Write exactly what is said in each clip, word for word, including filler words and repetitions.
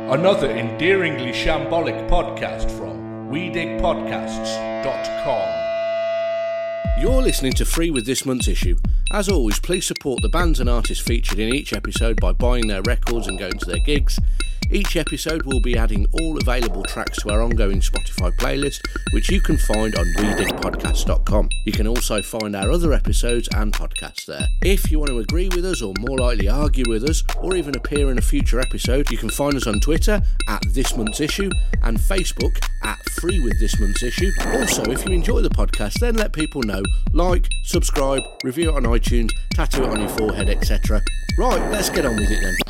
Another endearingly shambolic podcast from we dig podcasts dot com. You're listening to Free with this month's issue. As always, please support the bands and artists featured in each episode by buying their records and going to their gigs. Each episode will be adding all available tracks to our ongoing Spotify playlist, which you can find on we dig podcasts dot com. You can also find our other episodes and podcasts there. If you want to agree with us or more likely argue with us or even appear in a future episode, you can find us on Twitter at This Month's Issue and Facebook at Free with This Month's Issue. Also, if you enjoy the podcast, then let people know. Like, subscribe, review it on iTunes, tattoo it on your forehead, et cetera. Right, let's get on with it then.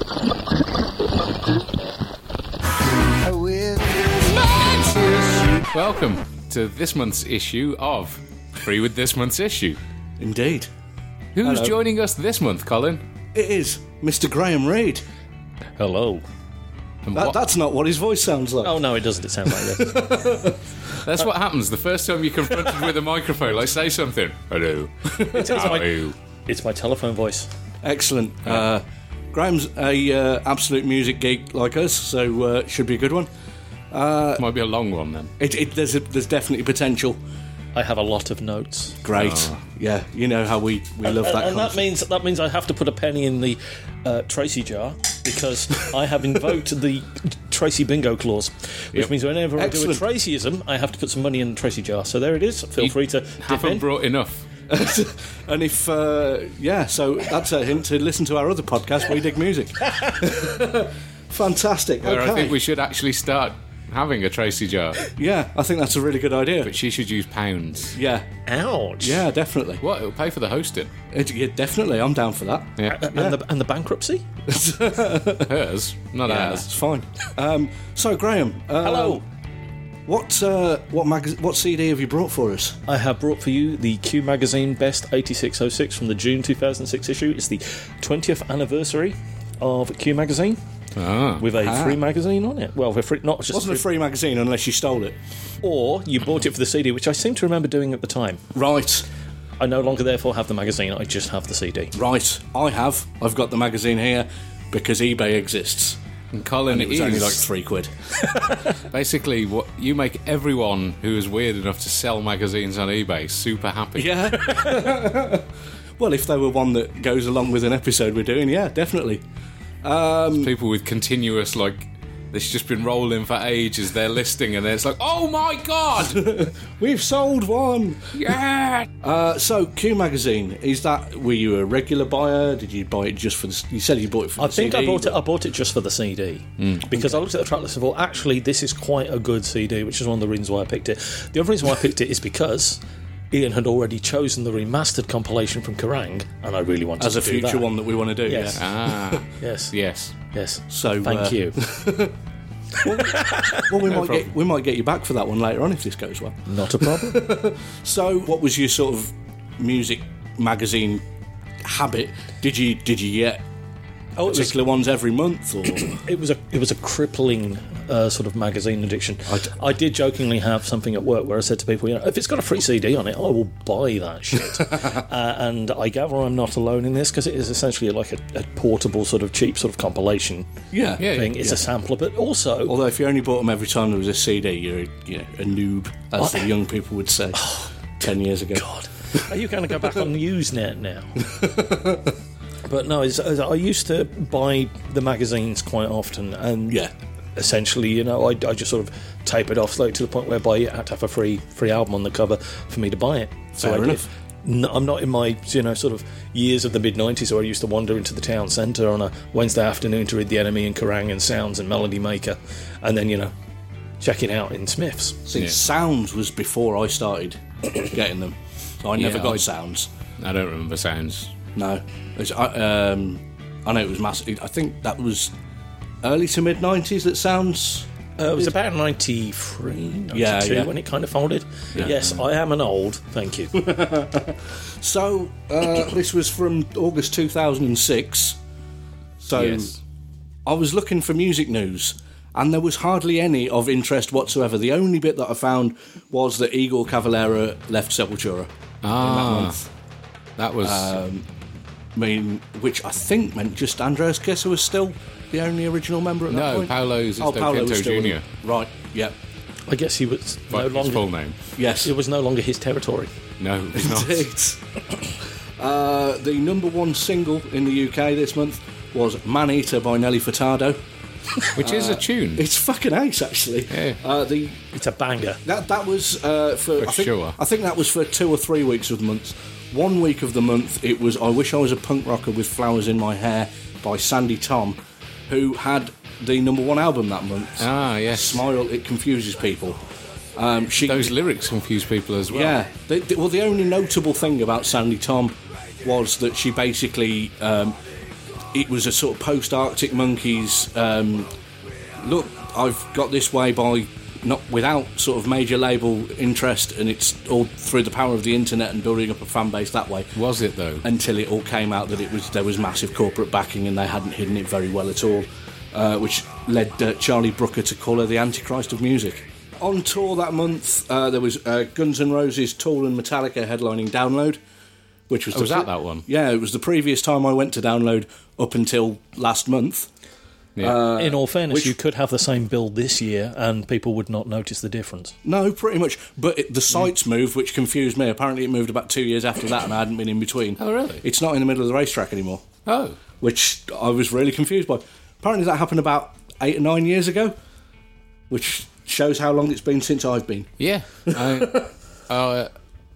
Welcome to this month's issue of Free with This Month's Issue. Indeed. Who's Hello. joining us this month, Colin? It is Mister Graham Reid. Hello. And That, what- that's not what his voice sounds like. Oh, no, it doesn't. It sounds like this. That's what happens the first time you're confronted with a microphone. Like, say something. Hello. It's, it's, my, Hello. it's my telephone voice. Excellent. Uh, Graham's a uh, absolute music geek like us, so uh, it should be a good one. Might be a long one then. It, it, there's, a, there's definitely potential. I have a lot of notes. Great. Oh. Yeah, you know how we, we love that and kind that of thing. means that means I have to put a penny in the uh, Tracy jar because I have invoked the Tracy bingo clause, which Yep. means whenever Excellent. I do a Tracyism, I have to put some money in the Tracy jar. So there it is. Feel You free to dip Haven't in. brought enough. And if, uh, yeah, so that's a hint to listen to our other podcast, We Dig Music. Fantastic. Where okay. I think we should actually start having a Tracy jar. Yeah, I think that's a really good idea. But she should use pounds. Yeah, Ouch. yeah, definitely. What? It'll pay for the hosting. It, yeah, definitely, I'm down for that. Yeah. And, the, and the bankruptcy? Hers, not Yeah, ours. it's fine. Um, so, Graham. Uh, Hello. What uh, what mag- what C D have you brought for us? I have brought for you the Q Magazine Best eighty-six oh six from the June two thousand six issue. It's the twentieth anniversary of Q Magazine Ah. with a Ah. free magazine on it. Well, for free, not just It wasn't a free, free magazine unless you stole it. or you bought it for the C D, which I seem to remember doing at the time. Right, I no longer therefore have the magazine, I just have the C D. right. I have. I've got the magazine here because eBay exists. And Colin And it was is only like three quid. basically what you make everyone who is weird enough to sell magazines on eBay super happy. Yeah. Well, if they were one that goes along with an episode we're doing, yeah, definitely. People with continuous, like, it's just been rolling for ages, they're listing, and it's like, oh my god! We've sold one. Yeah! Uh, so, Q Magazine, is that, were you a regular buyer? Did you buy it just for the, you said you bought it for I the think C D? I bought it. I bought it just for the C D because I looked at the track list and thought, actually, this is quite a good C D, which is one of the reasons why I picked it. The other reason why I picked it is because Ian had already chosen the remastered compilation from Kerrang, and I really wanted As to a do future that. one that we want to do, Yes. yeah. Ah, Yes, yes. yes. So, Thank uh, you. Well, we might get we might get you back for that one later on if this goes well. Not a problem. So, what was your sort of music magazine habit? Did you did you get Oh, it was, particular ones every month, or it was a it was a crippling uh, sort of magazine addiction. I d- I did jokingly have something at work where I said to people, you know, if it's got a free C D on it, I will buy that shit. uh, and I gather I'm not alone in this because it is essentially like a, a portable sort of cheap sort of compilation yeah, Yeah. thing. It's a sampler, but also Although if you only bought them every time there was a C D, you're a, you know, a noob, as the young people would say ten years ago. God, are you going to go back on Usenet now? But no, it's, I used to buy the magazines quite often, and Yeah. essentially, you know, I, I just sort of tapered off slowly to the point whereby you had to have a free free album on the cover for me to buy it. So Fair I enough. did. No, I'm not in my, you know, sort of years of the mid nineties where I used to wander into the town centre on a Wednesday afternoon to read The Enemy and Kerrang and Sounds and Melody Maker, and then, you know, check it out in Smith's. See, Yeah. Sounds was before I started getting them. So I never Yeah, got I- Sounds. I don't remember sounds. No. It was, I, um, I know it was massive. I think that was early to mid nineties that Sounds. Uh, it was about ninety-three, ninety-two Yeah, yeah. when it kind of folded. Yes, I am an old, thank you. So uh, this was from August two thousand six. So Yes. I was looking for music news, and there was hardly any of interest whatsoever. The only bit that I found was that Igor Cavalera left Sepultura in that Ah, month. that was... I mean, which I think meant just Andreas Kisser was still the only original member at that No, point? Paolo's Oh, Paolo was Pinto still in Junior it. Right, yeah. I guess he was no Right, his longer. full name. Yes. It was no longer his territory. No, it's not. Indeed. uh, the number one single in the U K this month was Man Eater by Nelly Furtado. Which is a tune. It's fucking ace, actually. Yeah. Uh, the It's a banger. that that was uh, for, For I think, sure. I think that was for two or three weeks of the month. One week of the month, it was "I Wish I Was a Punk Rocker with Flowers in My Hair" by Sandy Tom, who had the number one album that month. Ah, yes. Smile, It Confuses People. Um, she, Those lyrics confuse people as well. yeah. The, the, well, the only notable thing about Sandy Tom was that she basically, um, it was a sort of post-Arctic Monkeys. Um, look, I've got this way by not without sort of major label interest, and it's all through the power of the internet and building up a fan base that way. Was it, though? Until it all came out that it was there was massive corporate backing and they hadn't hidden it very well at all, uh, which led uh, Charlie Brooker to call her the Antichrist of music. On tour that month, uh, there was uh, Guns N' Roses, Tool and Metallica headlining Download, which was Oh, the was that that one? Yeah, it was the previous time I went to Download up until last month. Yeah. In all fairness, which- you could have the same build this year and people would not notice the difference. No, pretty much. But it, the sites moved, which confused me. Apparently, it moved about two years after that, and I hadn't been in between. Oh, really? It's not in the middle of the racetrack anymore, oh. which I was really confused by. Apparently, that happened about eight or nine years ago, which shows how long it's been since I've been. Yeah. I, uh,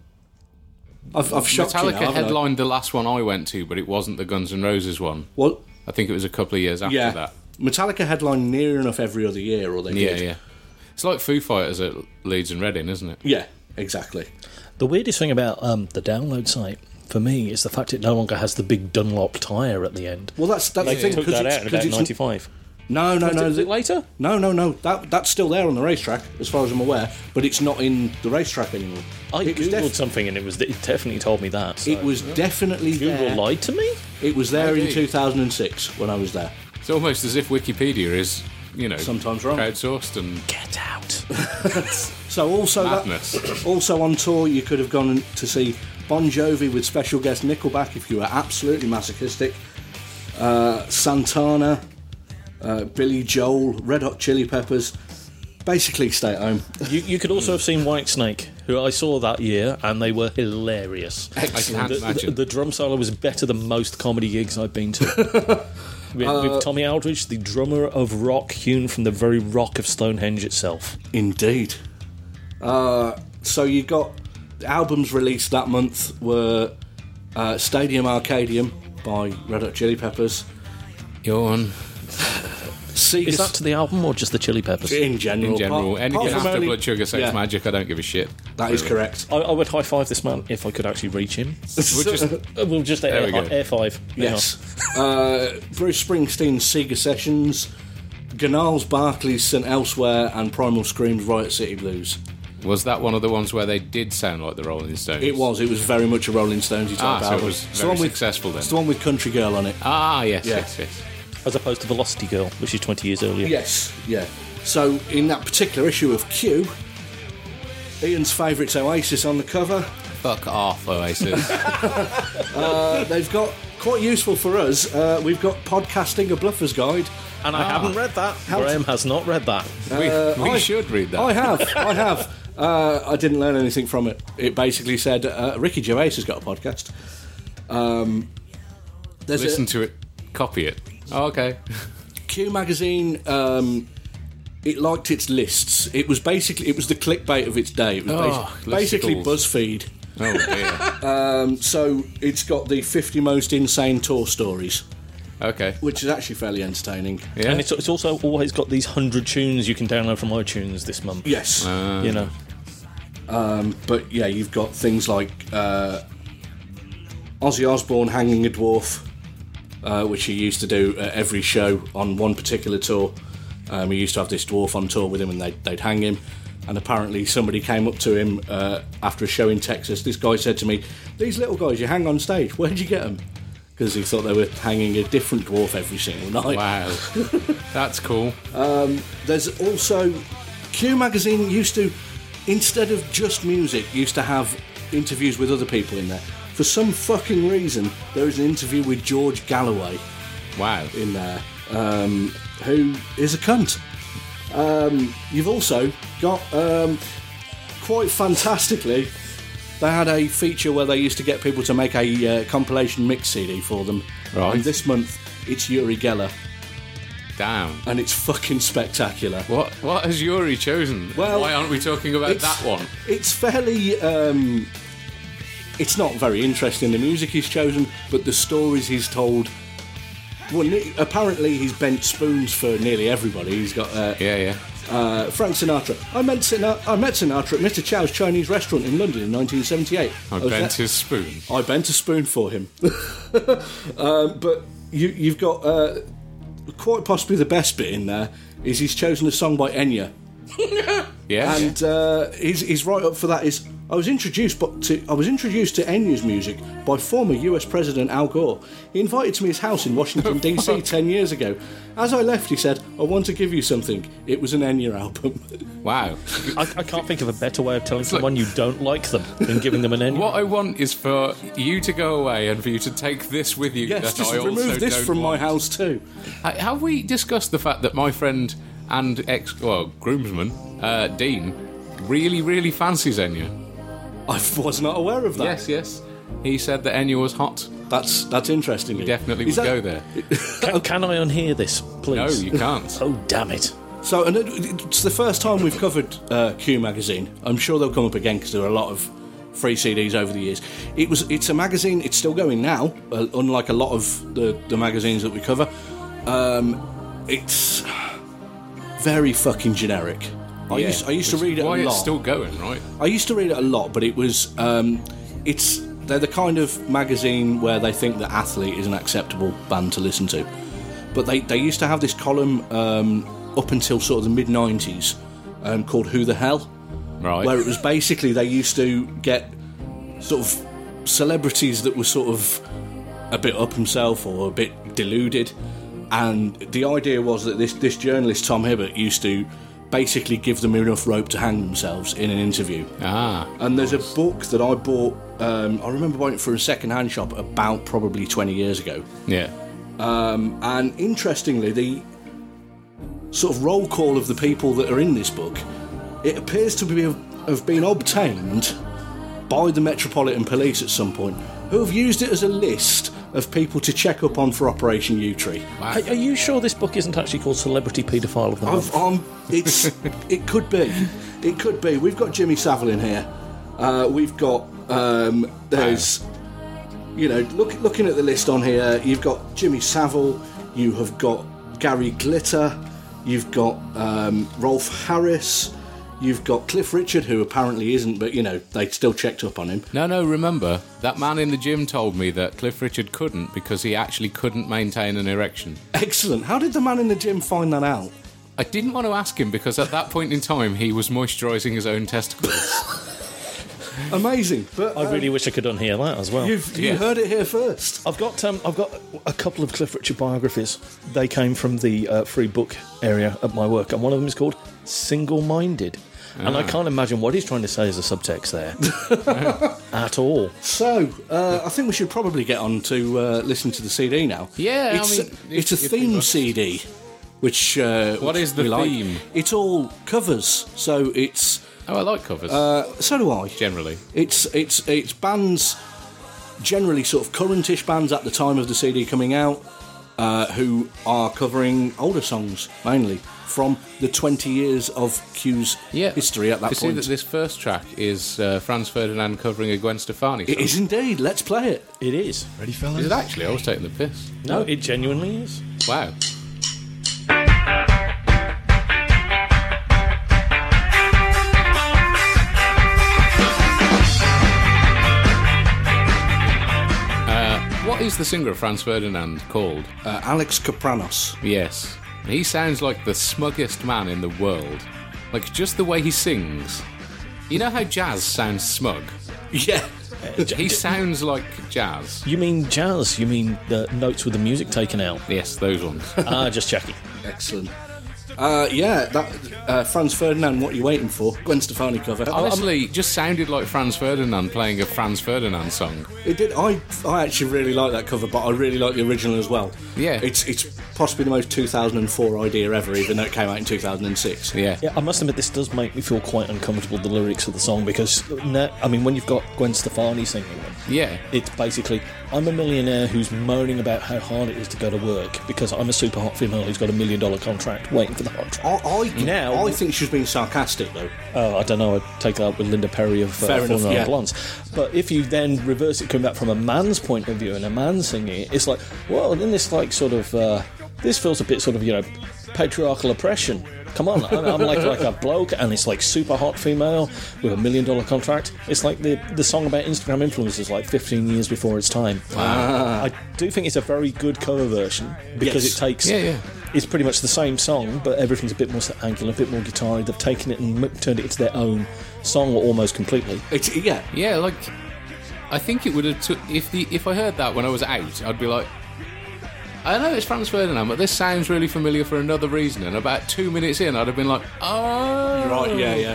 I've, I've shocked you now, Metallica haven't I? headlined the last one I went to, but it wasn't the Guns N' Roses one. Well, I think it was a couple of years after yeah. that. Metallica headline near enough every other year, or they Yeah, did. yeah. It's like Foo Fighters at Leeds and Reading, isn't it? Yeah, exactly. The weirdest thing about um, the download site, for me, is the fact it no longer has the big Dunlop tyre at the end. Well, that's that's They the thing. took 'cause that it's- out in 'cause about it's- ninety-five. No, no, no. Is it the- later? No, no, no. That that's still there on the racetrack, as far as I'm aware, but it's not in the racetrack anymore. I it was, googled def- something and it was it definitely told me that. So. it was definitely Google there. lied to me. It was there in Maybe. two thousand six when I was there. It's almost as if Wikipedia is, you know, Sometimes wrong. crowdsourced and Get out. So also madness. that, also on tour, you could have gone to see Bon Jovi with special guest Nickelback if you were absolutely masochistic. Uh, Santana, uh, Billy Joel, Red Hot Chili Peppers. Basically, stay at home. You, you could also have seen Whitesnake, who I saw that year, and they were hilarious. I can't The, imagine. the, the drum solo was better than most comedy gigs I've been to. with, with Tommy Aldridge, the drummer of rock hewn from the very rock of Stonehenge itself. Indeed. Uh, so you got albums released that month were uh, Stadium Arcadium by Red Hot Chili Peppers. Yawn. Sega Is that to the album or just the Chili Peppers? in general? In general, apart- anything apart from after only- Blood Sugar Sex yeah, Magic, I don't give a shit. That is Really. correct. I, I would high five this man if I could actually reach him. We'll just, Uh, We'll just air, we go. air five. Hang Yes. uh, Bruce Springsteen's Sega Sessions, Gnarls Barkley's St Elsewhere, and Primal Scream's Riot City Blues. was that one of the ones where they did sound like the Rolling Stones? It was. It was very much a Rolling Stonesy type Ah, so it album. was It's very the one with, successful then. It's the one with Country Girl on it. Ah, yes, Yeah. yes, yes. on. As opposed to Velocity Girl, which is twenty years earlier. Yes, yeah. So in that particular issue of Q, Ian's favourite's Oasis on the cover. Fuck off, Oasis. Uh, they've got, quite useful for us, uh, we've got Podcasting a Bluffer's Guide. And I haven't read that. How- Graham has not read that. we we I- should read that. I have, I have. Uh, I didn't learn anything from it. It basically said uh, Ricky Gervais has got a podcast. Um, there's Listen a to it, copy it. Oh, okay. Q magazine. Um, it liked its lists. It was basically it was the clickbait of its day. It was Oh, basi- basically listicles. BuzzFeed. Oh, dear. Um, so it's got the fifty most insane tour stories, Okay. which is actually fairly entertaining. Yeah. And it's, it's also always got these hundred tunes you can download from iTunes this month. Yes, Uh, You know. but yeah, you've got things like uh, Ozzy Osbourne hanging a dwarf, uh, which he used to do at every show on one particular tour. Um, he used to have this dwarf on tour with him, and they'd, they'd hang him. And apparently, somebody came up to him uh, after a show in Texas. This guy said to me, "These little guys you hang on stage, where'd you get them?" Because he thought they were hanging a different dwarf every single night. Wow. That's cool. There's also Q magazine used to, instead of just music, used to have interviews with other people in there. For some fucking reason, there is an interview with George Galloway Wow. in there. um, who is a cunt. Um, you've also got, um, quite fantastically, they had a feature where they used to get people to make a uh, compilation mix C D for them. Right. And this month, it's Uri Geller. Damn. And it's fucking spectacular. What What has Yuri chosen? Well, why aren't we talking about it's- that one? It's fairly... Um, it's not very interesting, the music he's chosen, but the stories he's told... Well, ne- apparently he's bent spoons for nearly everybody. He's got... Uh, Yeah, yeah. Uh, Frank Sinatra. I met, Sinatra. I met Sinatra at Mister Chow's Chinese restaurant in London in nineteen seventy-eight. I was bent there- his spoon. I bent a spoon for him. um, but you, you've got uh, quite possibly the best bit in there is he's chosen a song by Enya. Yeah. And uh, he's, he's right up for that. Is I was introduced, but to, I was introduced to Enya's music by former U S President Al Gore. He invited to his house in Washington D C ten years ago. As I left, he said, "I want to give you something." It was an Enya album. Wow. I, I can't think of a better way of telling someone you don't like them than giving them an end. What I want is for you to go away and for you to take this with you. Yes, that just I also remove this don't from want. my house too. Uh, Have we discussed the fact that my friend and ex, well, groomsman, uh, Dean, really, really fancies Enya? I was not aware of that. Yes, yes. He said that Enya was hot. That's that's interesting. He definitely Is would that- go there. Can, can I unhear this, please? No, you can't. Oh, damn it. So, and it- it's the first time we've covered uh, Q magazine. I'm sure they'll come up again because there are a lot of free C Ds over the years. It was it's a magazine. It's still going now, uh, unlike a lot of the, the magazines that we cover. Um, it's very fucking generic. I Yeah, used I used to which read is it why a lot. it's still going, right? I used to read it a lot, but it was um, it's they're the kind of magazine where they think that Athlete is an acceptable band to listen to. But they, they used to have this column um, up until sort of the mid nineties um, called Who the Hell, Right. where it was basically they used to get sort of celebrities that were sort of a bit up himself or a bit deluded, and the idea was that this this journalist Tom Hibbert used to basically give them enough rope to hang themselves in an interview. Ah. And there's a book that I bought, um, I remember buying it for a second-hand shop about probably twenty years ago. Yeah. And interestingly, the sort of roll call of the people that are in this book, it appears to be have been obtained by the Metropolitan Police at some point, who have used it as a list of people to check up on for Operation U-Tree. Are, are you sure this book isn't actually called Celebrity Paedophile of the Month? I've, um, it's it could be, it could be. We've got Jimmy Savile in here. Uh, we've got um, there's, you know, look, looking at the list on here. You've got Jimmy Savile. You have got Gary Glitter. You've got um, Rolf Harris. You've got Cliff Richard, who apparently isn't, but you know they still checked up on him. No, no, remember, that man in the gym told me that Cliff Richard couldn't because he actually couldn't maintain an erection. Excellent. How did the man in the gym find that out? I didn't want to ask him because at that point in time he was moisturising his own testicles. Amazing. But I um, really wish I could unhear that as well. you've you Yeah. heard it here first. I've got um, I've got a couple of Cliff Richard biographies. They came from the uh, free book area at my work, and one of them is called Single Minded. And I can't imagine what he's trying to say as a subtext there at all. So, uh, I think we should probably get on to uh, listen to the C D now. Yeah, I it's, mean, it's if- a if we theme must. C D, which uh, What which is the we like. theme? It's all covers, so it's Oh, I like covers, uh, so do I. generally. It's it's it's bands, generally sort of currentish bands at the time of the C D coming out, uh, who are covering older songs mainly from the twenty years of Q's Yeah. history at that You see point. that this first track is uh, Franz Ferdinand covering a Gwen Stefani song. It is indeed. Let's play it. It is. Ready, fellas? Is it actually? I was taking the piss. No, it genuinely is. Wow. Uh, what is the singer of Franz Ferdinand called? Uh, Alex Kapranos. Yes. He sounds like the smuggest man in the world. Like, just the way he sings. You know how jazz sounds smug? Yeah. He sounds like jazz. You mean jazz? You mean the notes with the music taken out? Yes, those ones. Ah, just checking. Excellent. Uh, yeah, that uh, Franz Ferdinand, What You Waiting For? Gwen Stefani cover. Honestly, it just sounded like Franz Ferdinand playing a Franz Ferdinand song. It did. I I actually really like that cover, but I really like the original as well. Yeah. It's it's possibly the most two thousand four idea ever, even though it came out in two thousand six. Yeah. Yeah, I must admit, this does make me feel quite uncomfortable, the lyrics of the song, because, no, I mean, when you've got Gwen Stefani singing them, Yeah. it's basically, I'm a millionaire who's moaning about how hard it is to go to work because I'm a super hot female who's got a million dollar contract waiting for the contract. I, I, Now- I think she's being sarcastic, though. Oh, I don't know, I'd take that up with Linda Perry of uh, Fair enough, Fallen on yeah. Blondes. But if you then reverse it, coming back from a man's point of view and a man singing it, it's like, well, then this, like, sort of, uh, this feels a bit sort of, you know, patriarchal oppression. Come on, I'm, I'm like like a bloke, and it's like super hot female with a million dollar contract. It's like the the song about Instagram influencers, like fifteen years before its time. Ah. I do think it's a very good cover version because Yes. it takes. Yeah, yeah. It's pretty much the same song, but everything's a bit more angular, a bit more guitar. They've taken it and m- turned it into their own song almost completely. It's, yeah, Yeah, like I think it would have took if the if I heard that when I was eight, I'd be like, I know it's Franz Ferdinand, but this sounds really familiar for another reason. And about two minutes in, I'd have been like, oh, right, yeah, yeah.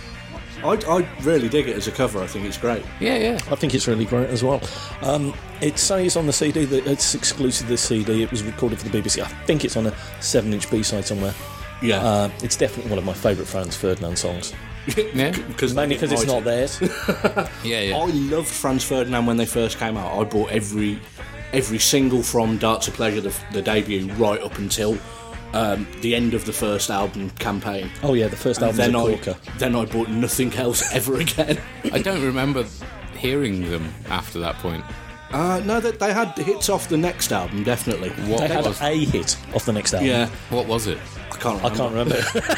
I, I really dig it as a cover. I think it's great. yeah, yeah. I think it's really great as well. Um, it says on the C D that it's exclusive to this C D. It was recorded for the B B C. I think it's on a seven-inch B-side somewhere. Yeah. Uh, it's definitely one of my favourite Franz Ferdinand songs. Yeah. Because Mainly because it's not theirs. Yeah, yeah. I loved Franz Ferdinand when they first came out. I bought every every single from Darts of Pleasure, the, the debut, right up until um, the end of the first album campaign. Oh yeah, the first album's then a I corker. then I bought nothing else ever again. I don't remember hearing them after that point. Uh, no, they, they had hits off the next album, definitely. What They had was? a hit off the next album. Yeah, What was it? I can't I remember. can't remember.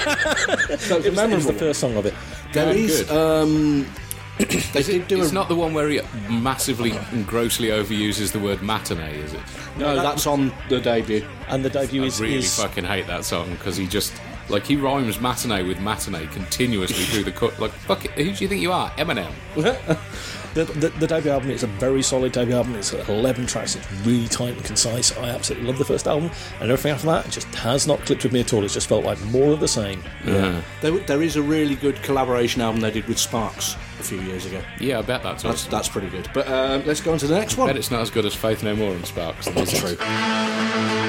It was, it was, it was the first song of it. There Damn is. good. Um, they did do It's a. not the one where he massively and grossly overuses the word matinee, is it? no, that's on the debut. And the debut I is, really is fucking hate that song because he just like he rhymes matinee with matinee continuously through the cut. Like, fuck it, who do you think you are, Eminem? the, the, the debut album is a very solid debut album. It's got eleven tracks. It's really tight and concise. I absolutely love the first album, and everything after that just has not clicked with me at all. It's just felt like more of the same. Yeah, There, there is a really good collaboration album they did with Sparks a few years ago. yeah, I bet that's. That's that's pretty good. But um, let's go on to the next I bet one. it's not as good as Faith No More and Sparks. Then, is That's it? true.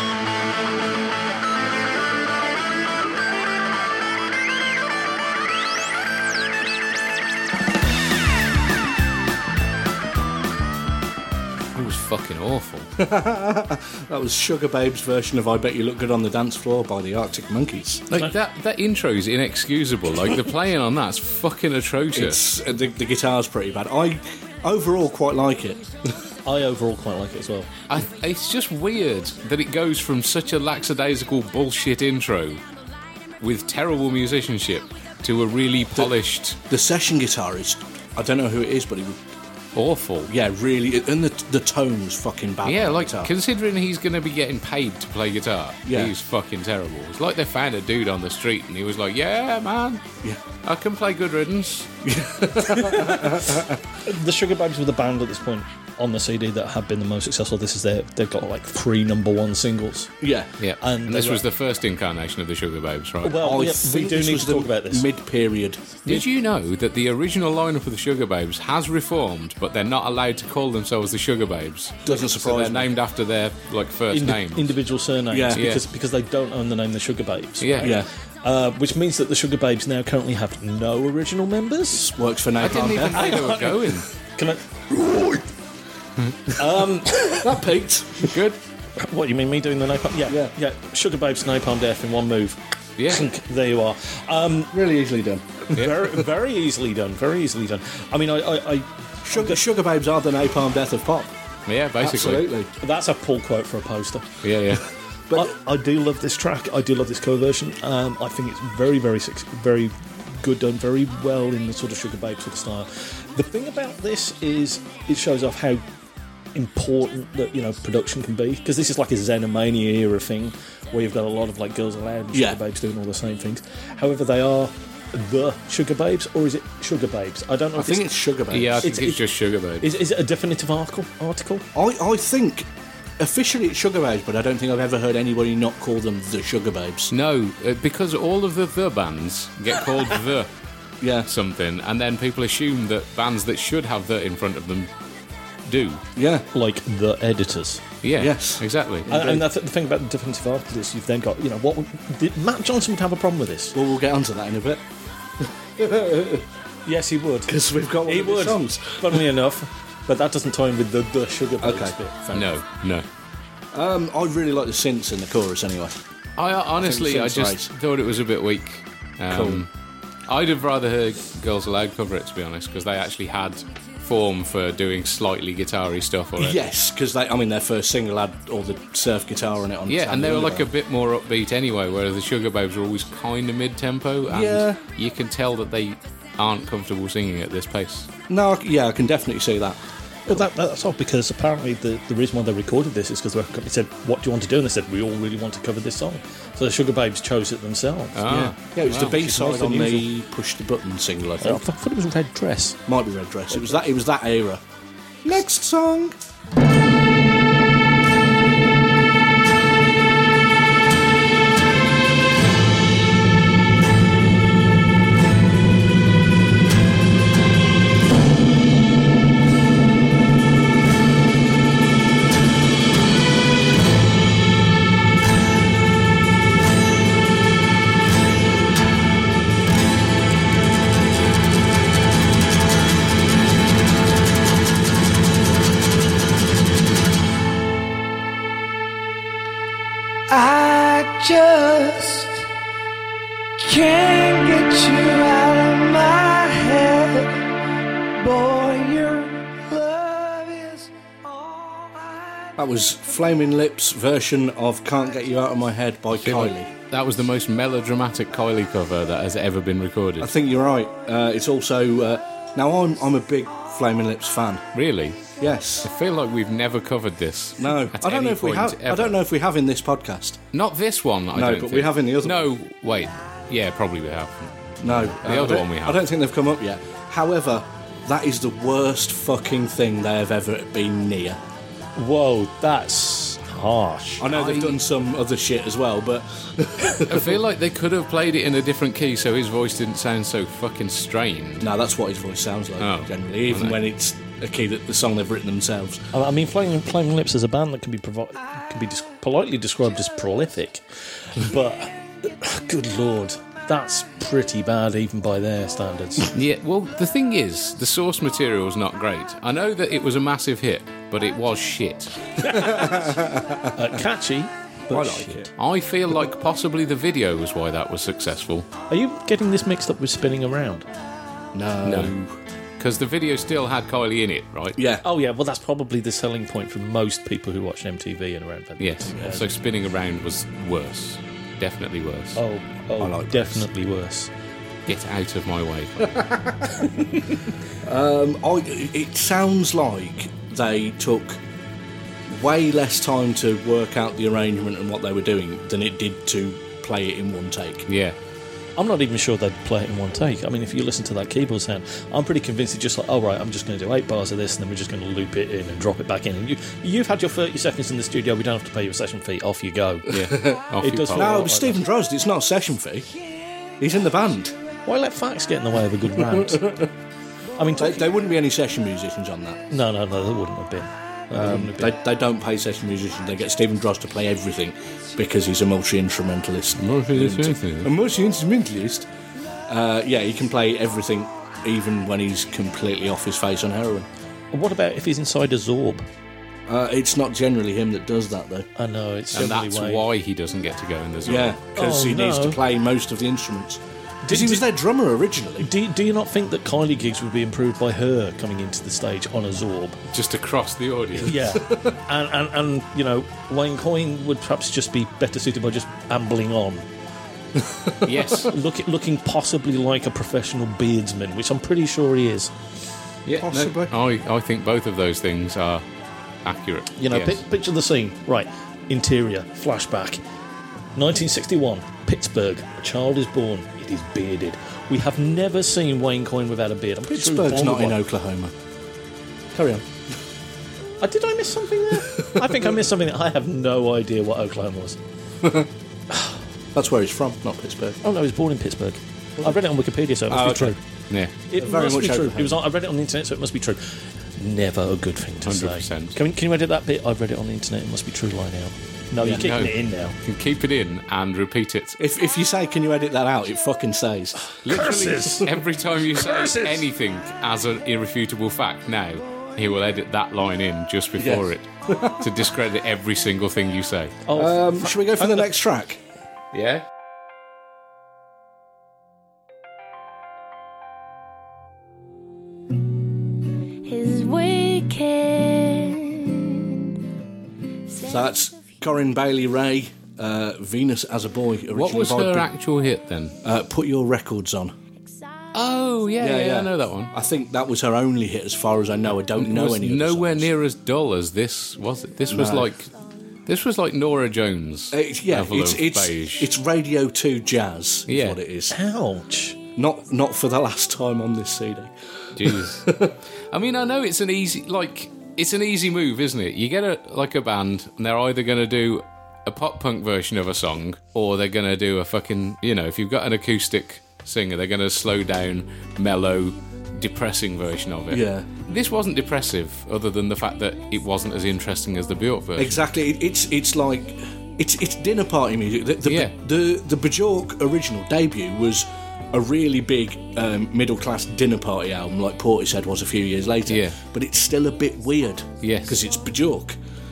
It was fucking awful. That was Sugar Babe's version of "I Bet You Look Good on the Dance Floor" by the Arctic Monkeys. Like that, that intro is inexcusable. Like the playing on that's fucking atrocious. It's uh, the, the guitar's pretty bad. I overall quite like it. I overall quite like it as well. I, it's just weird that it goes from such a lackadaisical bullshit intro with terrible musicianship to a really polished, The session guitar is, I don't know who it is, but he would, awful. yeah, really, and the the tone's fucking bad. Yeah, on the like guitar. considering he's going to be getting paid to play guitar, Yeah. he's fucking terrible. It's like they found a dude on the street and he was like, "Yeah, man, Yeah. I can play Good Riddance." The Sugar Babes were the band at this point on the C D that have been the most successful. This is their, they've got like three number one singles. Yeah, Yeah, And and, this they was were- the first incarnation of the Sugar Babes, right? Well, I yeah, we think do this need was to the talk about this. mid-period. Did you know that the original lineup of the Sugar Babes has reformed, but they're not allowed to call themselves the Sugar Babes? Doesn't So surprise they're me. named after their like first Indi- name. individual surnames Yeah. because because they don't own the name the Sugar Babes. Yeah. Yeah, Uh, which means that the Sugar Babes now currently have no original members. works for I Napalm didn't even Death. know they were going. Can I? That peaked. Good. What you mean? Me doing the napalm? Yeah, Yeah. yeah. Sugar Babes, Napalm Death in one move. Yeah. There you are. Um, Really easily done. very, very easily done. Very easily done. I mean, I, I, I Sugar, Sugar Babes are the Napalm Death of pop. Yeah, basically. Absolutely. that's a pull quote for a poster. Yeah, yeah. But I, I do love this track. I do love this cover version. Um, I think it's very, very, suc- very good done. Very well in the sort of Sugar Babe sort of style. The thing about this is it shows off how important that you know production can be, because this is like a Xenomania era thing where you've got a lot of like Girls Aloud and Sugar Yeah. Babes doing all the same things. However, they are the Sugar Babes, or is it Sugar Babes? I don't know. I if think it's, it's Sugar Babes. Yeah, I think It's- it's, it's- just Sugar Babes. is, is it a definitive article. Article. I, I think officially it's Sugar Babes, but I don't think I've ever heard anybody not call them the Sugar Babes. No, uh, because all of the the bands get called the Yeah. something, and then people assume that bands that should have the in front of them do. Yeah. Like the editors. Yeah, Yes. exactly. And, and that's the thing about the definitive article is you've then got, you know, what would, did, Matt Johnson would have a problem with this. Well, we'll get onto that in a bit. Yes, he would. Because we've got one He of the would. songs. Funnily enough, but that doesn't tie in with the, the sugar babes Okay. bit. Fair No, no. Um, I really like the synths in the chorus anyway. I uh, honestly, I, I think just Synth's thought it was a bit weak. Um, I'd have rather heard Girls Aloud cover it, to be honest, because they actually had form for doing slightly guitar-y stuff already. Yes, because they, I mean, their first single had all the surf guitar on it. On Yeah, and they were like a Underground. bit more upbeat anyway, whereas the Sugar Babes were always kind of mid-tempo, and Yeah. you can tell that they aren't comfortable singing at this pace. No, I- yeah, I can definitely see that. Well, that, that's all because apparently the, the reason why they recorded this is because the record company said, "What do you want to do?" And they said, "We all really want to cover this song." So the Sugar Babes chose it themselves. Ah, Yeah, yeah, it was wow. the B side nice on and the Push the Button single, I I think. thought it was Red Dress. Might be Red Dress. It was that. It was that era. Next song. I just can't get you out of my head. Boy, your love is all I That was Flaming Lips' version of "Can't Get You Out of My Head" by Kylie. That was the most melodramatic Kylie cover that has ever been recorded. I think you're right. Uh, it's also uh, now I'm I'm a big Flaming Lips fan. Really? Yes. I feel like we've never covered this. No, at I don't any know if we point have. I ever. don't know if we have in this podcast. Not this one, I No, don't but we think. have in the other No, wait. Yeah, probably we have. No, The uh, I other don't- one we have. I don't think they've come up yet. However, that is the worst fucking thing they have ever been near. Whoa, that's harsh. I know they've I- done some other shit as well, but I feel like they could have played it in a different key so his voice didn't sound so fucking strained. no, that's what his voice sounds like Oh, generally, even I know. when it's a key that the song they've written themselves. I I mean, Flaming, Flaming Lips is a band that can be provi- can be dis- politely described as prolific, but good lord, that's pretty bad even by their standards. Yeah, well, the thing is, the source material's not great. I know that it was a massive hit, but it was shit. Uh, catchy, but I like shit. it. I feel like possibly the video was why that was successful. Are you getting this mixed up with Spinning Around? No. No. Because the video still had Kylie in it, right? Yeah. Oh yeah, well that's probably the selling point for most people who watch M T V and around February. Yes. So Spinning Around was worse. Definitely worse. Oh, oh, I like definitely worse. Get out of my way. Um, I, it sounds like they took way less time to work out the arrangement and what they were doing than it did to play it in one take. Yeah. I'm not even sure they'd play it in one take. I mean, if you listen to that keyboard sound, I'm pretty convinced it's just like, oh right, I'm just going to do eight bars of this, and then we're just going to loop it in and drop it back in. And you, you've had your thirty seconds in the studio. We don't have to pay you a session fee. Off you go. Yeah. Off It you does pop. feel No, like it was that. Stephen Drozd. It's not a session fee. He's in the band. Why let facts get in the way of a good rant? I mean, They, talking, there wouldn't be any session musicians on that. no, no, no, there wouldn't have been. No, there wouldn't have They, been. they don't pay session musicians. They get Stephen Drozd to play everything because he's a multi-instrumentalist. Multi-instrumentalist. A multi-instrumentalist. Uh, yeah, he can play everything, even when he's completely off his face on heroin. What about if he's inside a Zorb? Uh, it's not generally him that does that, though. I know it's And generally that's Wayne. why he doesn't get to go in the zone. Yeah, because Oh, he needs no. to play most of the instruments. Because he Did- was their drummer originally. Do, do you not think that Kylie gigs would be improved by her coming into the stage on a Zorb? Just across the audience. Yeah, and, and and you know, Wayne Coyne would perhaps just be better suited by just ambling on, Yes. look, looking possibly like a professional beardsman, which I'm pretty sure he is. Yeah, no, Possibly. I, I think both of those things are accurate. You know, Yes. pic- picture the scene. Right, interior flashback, nineteen sixty-one, Pittsburgh. A child is born. It is bearded. We have never seen Wayne Coyne without a beard. I'm pretty sure he was Pittsburgh's born not with in one. Oklahoma. Carry on. Uh, did I miss something there? I think I missed something. That I have no idea what Oklahoma was. That's where he's from, not Pittsburgh. Oh no, he was born in Pittsburgh. I read it on Wikipedia, so it must Oh, be okay. true. Yeah. It Very must much be true. Oklahoma. It was on, I read it on the internet, so it must be true. never a good thing to one hundred say. percent. Can, can you edit that bit? I've read it on the internet. It must be true lie now. No, you're keeping No. it in now. You can keep it in and repeat it. If if you say, can you edit that out, it fucking says. Literally, every time you say Curses. anything as an irrefutable fact now, he will edit that line in just before Yes. it to discredit every single thing you say. Oh, Um, should we go for the next track? Yeah? His wicked. So that's Corinne Bailey Ray, uh, Venus as a Boy. Originally What was by her Big- actual hit then? uh, Put Your Records On. Oh, yeah, yeah, yeah, I know that one. I think that was her only hit as far as I know. I don't It know was any other nowhere songs. near as dull as this, was it? This was No. like... This was like Nora Jones It's, yeah, level it's of it's, beige. it's Radio two jazz. Is Yeah. what it is. ouch. Not not for the last time on this C D. Jeez. I mean, I know it's an easy, like, it's an easy move, isn't it? You get a like a band, and they're either going to do a pop punk version of a song, or they're going to do a fucking, you know, if you've got an acoustic singer, they're going to slow down, mellow, depressing version of it. Yeah. This wasn't depressive, other than the fact that it wasn't as interesting as the Bjork version. Exactly. It, it's it's like it's it's dinner party music. The the, Yeah. the the Bjork original debut was a really big um, middle class dinner party album, like Portishead was a few years later. Yeah. But it's still a bit weird. Yes. Because it's Bjork.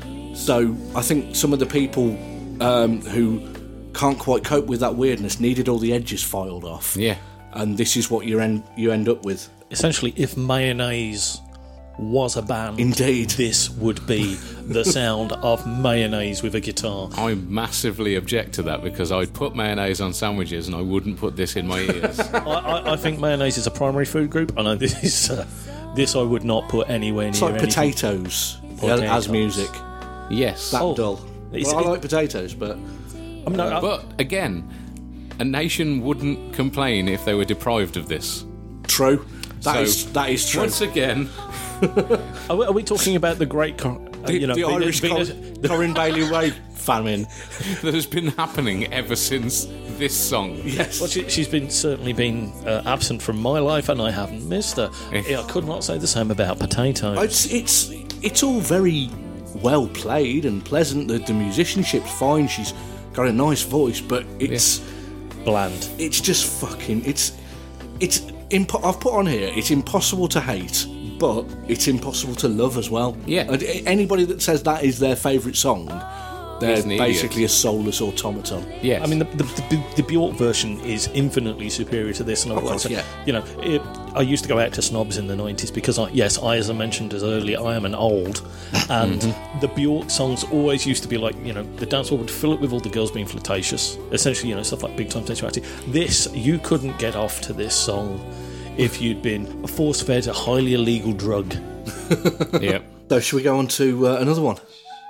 So I think some of the people um, who can't quite cope with that weirdness needed all the edges filed off. Yeah. And this is what you end you end up with. Essentially, if Mayonnaise was a band, Indeed. this would be the sound of Mayonnaise with a guitar. I massively object to that because I'd put mayonnaise on sandwiches and I wouldn't put this in my ears. I, I, I think mayonnaise is a primary food group. I know this is uh, this I would not put anywhere near. It's like anything. potatoes, Potatoes. as music. Yes. That Oh. dull. It's- Well, I it- like potatoes, but I mean, no, I- But again, a nation wouldn't complain if they were deprived of this. true. That So, is that is true. Once again, are, we, are we talking about the great, Cor- uh, the you know, the Venus- Irish Venus- Cor- Corinne Bailey Ray famine. that has been happening ever since this song. Yes. Well, she, she's been certainly been uh, absent from my life, and I haven't missed her. Eh. Yeah, I could not say the same about potatoes. It's it's it's all very well played and pleasant. The, the musicianship's fine. She's got a nice voice, but it's Bland. it's just fucking it's it's impo- I've put on here. It's impossible to hate, but it's impossible to love as well. Yeah. And anybody that says that is their favourite song, they're Is an idiot. basically a soulless automaton. Yes. I mean, the, the, the, the Bjork version is infinitely superior to this. And I would course, like to- yeah. You know, it, I used to go out to snobs in the nineties because, I, yes, I, as I mentioned as earlier, I am an old. And Mm-hmm. the Bjork songs always used to be like, you know, the dance hall would fill it with all the girls being flirtatious. Essentially, you know, stuff like Big Time Sensuality. This, you couldn't get off to this song if you'd been force-fed a highly illegal drug. yeah. So, should we go on to uh, another one?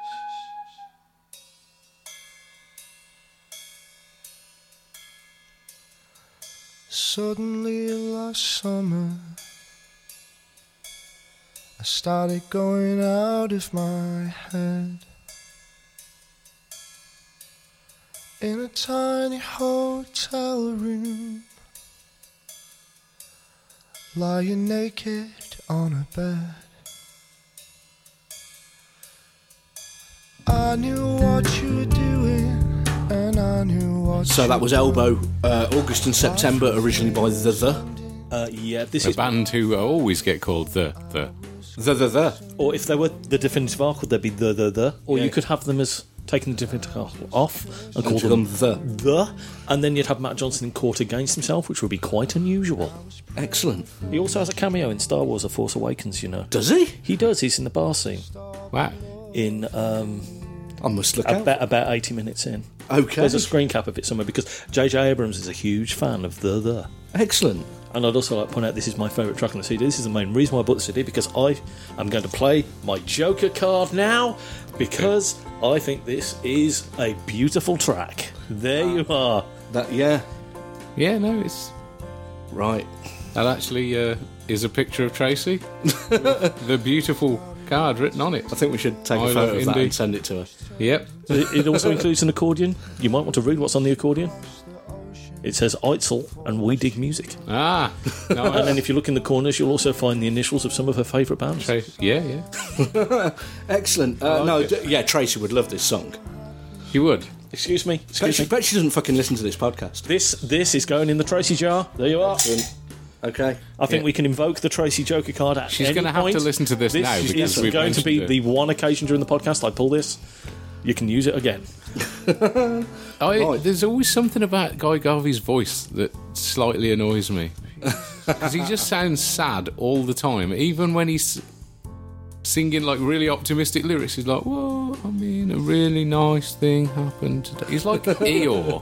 Suddenly last summer, I started going out of my head. In a tiny hotel room, lying naked on a bed. I knew what you were doing, and I knew what So you that was Elbow, uh, August and September, originally by The The. Uh, yeah, this A is... band who always get called the the. The The The. Or if they were the definitive article, they'd be the, the, the. Or Yeah. you could have them as taking the definitive article off and call call them them the. the. And then you'd have Matt Johnson in court against himself, which would be quite unusual. Excellent. He also has a cameo in Star Wars: The Force Awakens, you know. Does he? He does, he's in the bar scene Wow. in um, I must look out. about, about eighty minutes in. Okay. There's a screen cap of it somewhere because J J Abrams is a huge fan of the, the. Excellent. And I'd also like to point out this is my favourite track on the C D. This is the main reason why I bought the C D, because I am going to play my Joker card now, because I think this is a beautiful track. There you are. That yeah. Yeah, no, it's Right. that actually uh, is a picture of Tracy. with the beautiful card written on it. I think we should take I a love photo of that indie. and send it to her. Yep. It it also includes an accordion. You might want to read what's on the accordion. It says Eitzel and We Dig Music. Ah, no, And then if you look in the corners, you'll also find the initials of some of her favourite bands. I- yeah, yeah. Excellent. Uh, no, d- yeah, Tracy would love this song. You would. Excuse me. Bet Excuse she, me. bet she doesn't fucking listen to this podcast. This this is going in the Tracy jar. There you are. Okay. I think Yeah. we can invoke the Tracy Joker card at She's any going to have point. to listen to this, This now because is we've going to be mentioned the it. one occasion during the podcast I pull this. You can use it again. I, Right. There's always something about Guy Garvey's voice that slightly annoys me. Because he just sounds sad all the time. Even when he's singing like really optimistic lyrics, he's like, "Whoa, I mean, a really nice thing happened today." He's like Eeyore.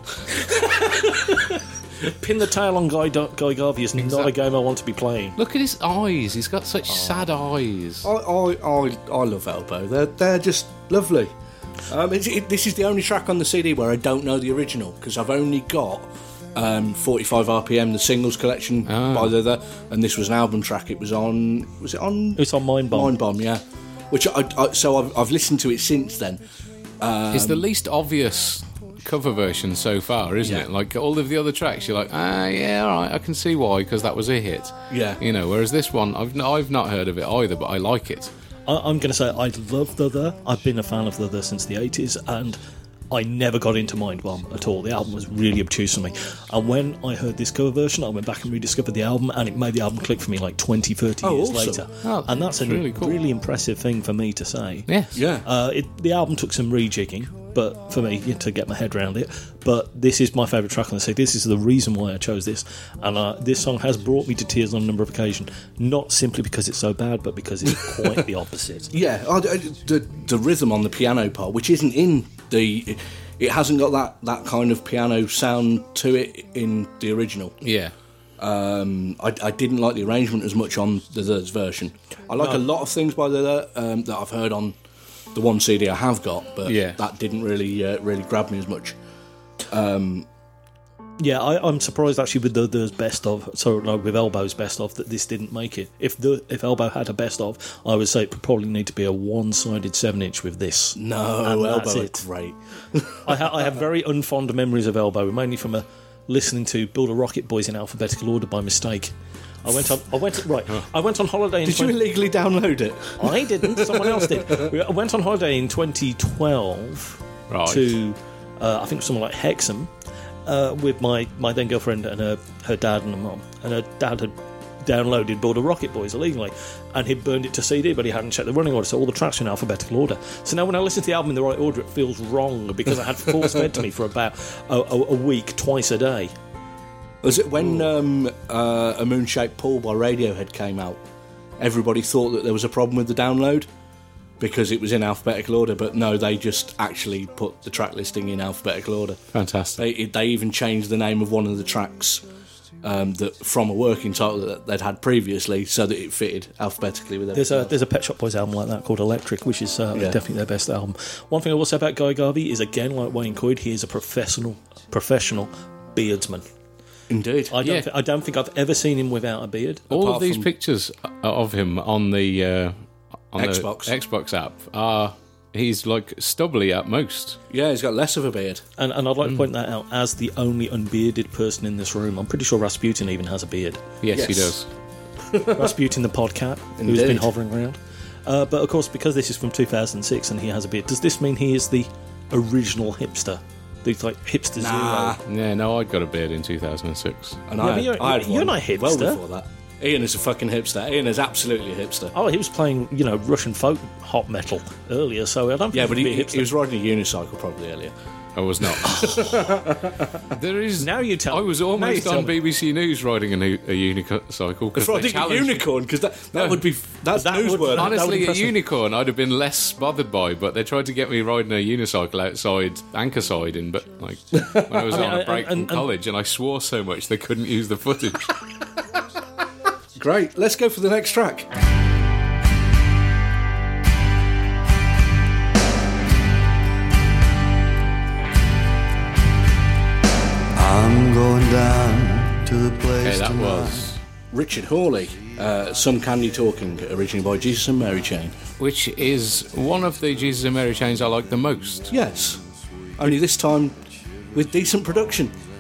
Pin the tail on Guy, Guy Garvey is not a Exactly. game I want to be playing. Look at his eyes. He's got such sad eyes. I, I, I, I love Elbow. They're, they're just lovely. Um, it's, it, this is the only track on the C D where I don't know the original, because I've only got um, forty-five R P M, the singles collection Ah. by the, the, and this was an album track. It was on, was it on? It's on Mind Bomb. Mind Bomb, yeah. Which I, I so I've, I've listened to it since then. It's the least obvious cover version so far, isn't Yeah. it? Like all of the other tracks, you're like, ah, yeah, all right, I can see why, because that was a hit. Yeah. You know, whereas this one, I've, n- I've not heard of it either, but I like it. I, I'm going to say I love The The. I've been a fan of The The since the eighties, and I never got into Mind Bomb at all. The album was really obtuse for me. And when I heard this cover version, I went back and rediscovered the album, and it made the album click for me like twenty, thirty Oh, years awesome. later. Oh, and that's a that's really really, cool. impressive thing for me to say. Yes. Yeah. Uh, it, the album took some rejigging, but for me, yeah, to get my head around it. But this is my favourite track on the C D. This is the reason why I chose this. And uh, this song has brought me to tears on a number of occasions. Not simply because it's so bad, but because it's quite the opposite. Yeah, I, I- the the rhythm on the piano part, which isn't in the, it hasn't got that, that kind of piano sound to it in the original. Yeah. Um, I, I didn't like the arrangement as much on the Thirds version. I like No. a lot of things by the um, that I've heard on the one C D I have got, but Yeah. that didn't really uh, really grab me as much. Yeah, I, I'm surprised actually with the, the best of, so no, with Elbow's best of, that this didn't make it. If the if Elbow had a best of, I would say it would probably need to be a one-sided seven-inch with this. No, And Elbow that's are it. great. I, ha- I have very unfond memories of Elbow, mainly from a, listening to Build a Rocket Boys in alphabetical order by mistake. I went on. I went right. I went on holiday. In Did you 20 illegally download it? I didn't. Someone else did. I went on holiday in twenty twelve Right. to, uh, I think, someone like Hexham, uh, with my, my then girlfriend and her, her dad and her mum. And her dad had downloaded Build a Rocket Boys illegally, and he'd burned it to C D, but he hadn't checked the running order, so all the tracks are in alphabetical order. So now when I listen to the album in the right order, it feels wrong because I had force fed to me for about a, a, a week, twice a day. Was it when um, uh, A Moon-Shaped Pool by Radiohead came out? Everybody thought that there was a problem with the download because it was in alphabetical order, but no, they just actually put the track listing in alphabetical order. Fantastic. They they even changed the name of one of the tracks um, that from a working title that they'd had previously, so that it fitted alphabetically with There's a everything there's a Pet Shop Boys album like that called Electric, which is uh, Yeah. definitely their best album. One thing I will say about Guy Garvey is, again, like Wayne Coyd, he is a professional professional beardsman. else. Indeed. I don't Yeah. thi- I don't think I've ever seen him without a beard. All apart of these from- pictures of him on the uh, on Xbox. the Xbox app are he's like stubbly at most. Yeah, he's got less of a beard. And, and I'd like to point that out as the only unbearded person in this room. I'm pretty sure Rasputin even has a beard. Yes, he Yes. does. Rasputin the podcat, who's Indeed. been hovering around. Uh, but of course, because this is from two thousand six and he has a beard, does this mean he is the original hipster? The like hipster Nah. zero? Yeah, no, I got a beard in two thousand six. And Yeah, I, but had, you're- I had you're one not a well hipster. before that. Ian is a fucking hipster. Ian is absolutely a hipster. Oh, he was playing, you know, Russian folk hot metal earlier, so I don't think Yeah, but he'd he, be a hipster. he was riding a unicycle probably earlier. I was not. there is. Now you tell I me. was Now almost you tell on me. B B C News riding a, nu- a unicycle. 'cause they Riding a challenged- unicorn, because that, that No. would be that's That would- newsworthy. that would Honestly, a impress me. unicorn I'd have been less bothered by, but they tried to get me riding a unicycle outside Anchorside in, but like when I was I mean, on a I- break and- from and- college, and I swore so much they couldn't use the footage. Great. Let's go for the next track. I'm going down to the place Okay, that tonight. was Richard Hawley, uh, Some Candy Talking, originally by Jesus and Mary Chain. which is one of the Jesus and Mary chains I like the most. Yes. Only this time with decent production.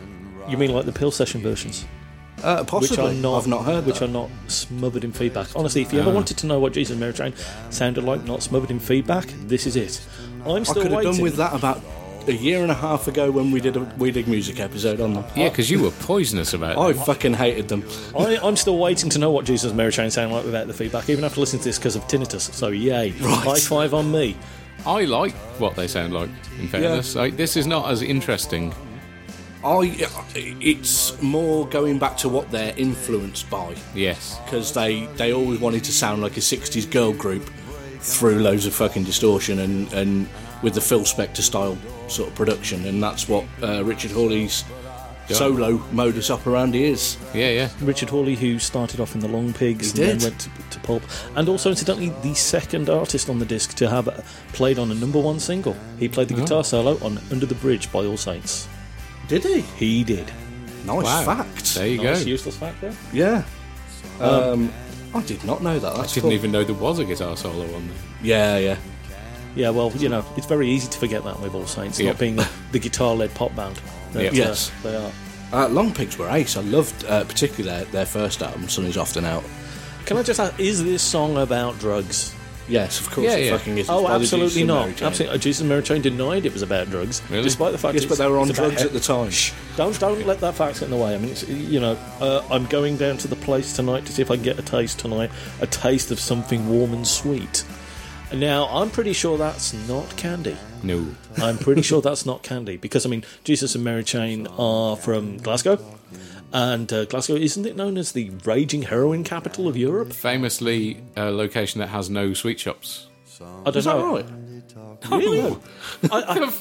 You mean like the Pill Session versions? Uh, possibly. Which are not, I've not heard Which that. are not smothered in feedback. Honestly, if you ever wanted to know what Jesus and Mary Chain sounded like, not smothered in feedback, this is it. I'm I still could have waiting. done with that about a year and a half ago when we did a We Dig Music episode on them. Yeah, because you were poisonous about I it. fucking hated them. I, I'm still waiting to know what Jesus and Mary Chain sound like without the feedback, even after listening to this because of tinnitus. So, yay. High five on me. I like what they sound like, in fairness. Like, this is not as interesting. I. It's more going back to what they're influenced by. Yes. Because they, they always wanted to sound like a sixties girl group through loads of fucking distortion and, and with the Phil Spector style sort of production, and that's what uh, Richard Hawley's Yeah. solo modus operandi is. Yeah, yeah. Richard Hawley, who started off in the Long Pigs He and did. then went to, to Pulp, and also incidentally the second artist on the disc to have uh, played on a number one single. He played the guitar solo on Under the Bridge by All Saints. Did he? He did. Nice Wow. fact. There you Nice go. useless fact there. Yeah. Um, I did not know that. I That's didn't cool. even know there was a guitar solo on there. Yeah, yeah. Yeah, well, you know, it's very easy to forget that with All Saints, Yep. not being the, the guitar-led pop band. that, Yep. uh, Yes. they are. Uh, Long Pigs were ace. I loved uh, particularly their, their first album, Sun Is Often Out. Can I just ask, is this song about drugs? Yes, of course Yeah, it yeah. fucking is. It's Oh, by the Jesus absolutely and not. Mary Chain. Absolutely, Jesus and Mary Chain denied it was about drugs, Really? despite the fact. Yes, it's- but they were on it's about drugs he- at the time. Don't don't let that fact get in the way. I mean, it's, you know, uh, I'm going down to the place tonight to see if I can get a taste tonight, a taste of something warm and sweet. Now, I'm pretty sure that's not candy. No. I'm pretty sure that's not candy because I mean, Jesus and Mary Chain are from Glasgow, and uh, Glasgow isn't it known as the raging heroin capital of Europe? Famously, a location that has no sweet shops. I don't Is that know. right? Really? I,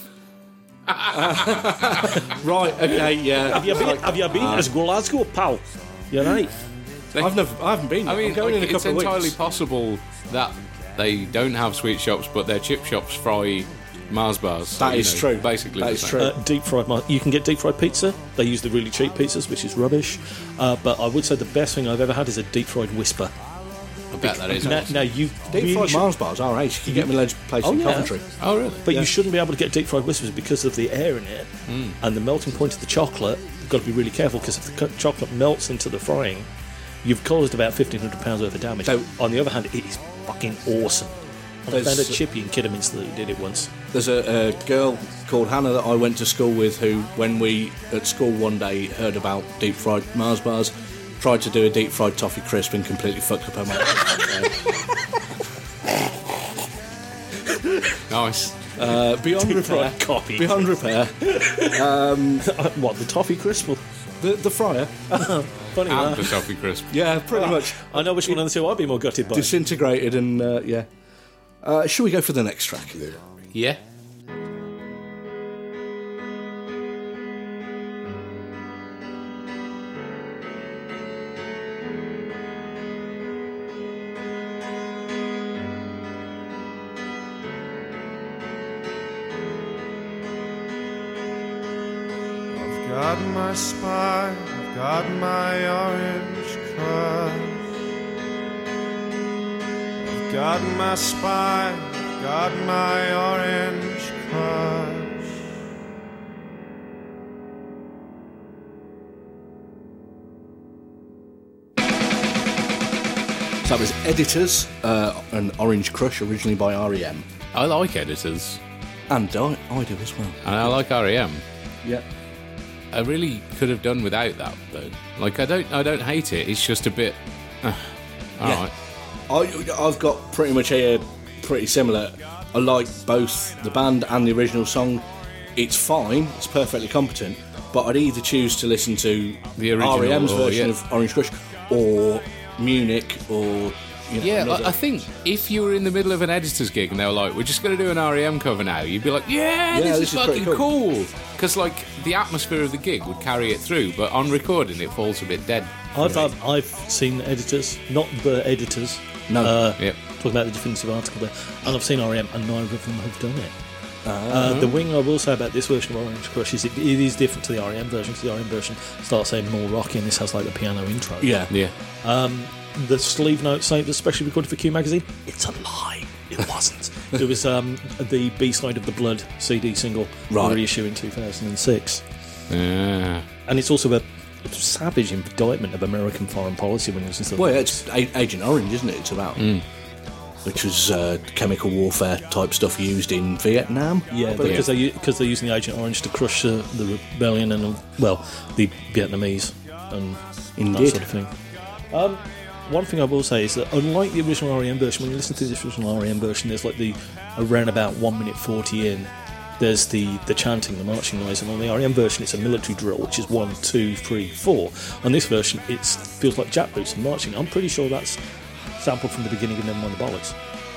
I, Right, okay, yeah. have you been? Have you been to Glasgow, pal? You're right. I've never, I haven't been. I there. mean, I'm going like, in a it's couple of entirely weeks. possible that they don't have sweet shops, but their chip shops fry Mars bars. So, That you is know, true. Basically, That the is same. true. Uh, deep fried. mar- You can get deep fried pizza. They use the really cheap pizzas, which is rubbish. Uh, but I would say the best thing I've ever had is a deep fried Whisper. I bet that is. Now, awesome. now you Deep really fried should- Mars bars are ace. You can get me loads of places Oh, in yeah. Coventry. Oh, really? But you shouldn't be able to get deep fried whispers because of the air in it and the melting point of the chocolate. You've got to be really careful because if the co- chocolate melts into the frying, you've caused about fifteen hundred pounds worth of damage. So- on the other hand, it is fucking awesome. And I There's- found a chippy in Kidderminster that did it once. There's a, a girl called Hannah that I went to school with who, when we at school one day heard about deep fried Mars bars, tried to do a deep fried toffee crisp and completely fucked up her mouth. Nice. uh, beyond Deep repair. fried coffee. Beyond repair. What, the toffee crisp? Well, The, the fryer. funny And that. the toffee crisp. Yeah, pretty much. I know which one of the two I'd be more gutted by. Disintegrated and, uh, yeah. Uh, shall we go for the next track? Yeah. I've got my spine, I've got my orange crush. I've got my spine, I've got my orange crush. So that was Editors, uh, an Orange Crush, originally by R E M. I like editors, And I, I do as well. and I like R E M. Yeah. I really could have done without that, though. Like, I don't, I don't hate it. It's just a bit. Uh, all Yeah. right. I, I've got pretty much here pretty similar. I like both the band and the original song. It's fine, it's perfectly competent, but I'd either choose to listen to The original R E M's or, version yeah. of Orange Crush or Munich or you know, Yeah, another. I, I think if you were in the middle of an editor's gig and they were like, "We're just going to do an R E M cover now," you'd be like, "Yeah, this, this is is pretty fucking cool." cool." Because like the atmosphere of the gig would carry it through, but on recording it falls a bit dead. for I've, me. I've, I've seen editors, not the editors. No. Uh, Yep. Talking about the definitive article there. And I've seen R E M, and neither of them have done it. Uh, the wing I will say about this version of Orange Crush is it, it is different to the R E M version, because the R E M version starts saying more rocky, and this has like the piano intro. yeah. Yeah. The sleeve note saying it was specially recorded for Q Magazine. It's a lie. It wasn't. It was um, the B-side of the Blood C D single Right. reissue in two thousand six. Yeah. And it's also a savage indictment of American foreign policy when it was in Well, yeah, it's A- Agent Orange, isn't it? It's about. Mm. Which was uh, chemical warfare type stuff used in Vietnam. Yeah, because they because they're using Agent Orange to crush uh, the rebellion and, well, the Vietnamese and Indeed. that sort of thing. Um, one thing I will say is that unlike the original R E M version, when you listen to the original R E M version, there's like the around about one minute forty in, there's the, the chanting, the marching noise, and on the R E M version it's a military drill, which is one, two, three, four. On this version, it feels like jack boots and marching. I'm pretty sure that's sampled from the beginning of Nevermind the Bollocks.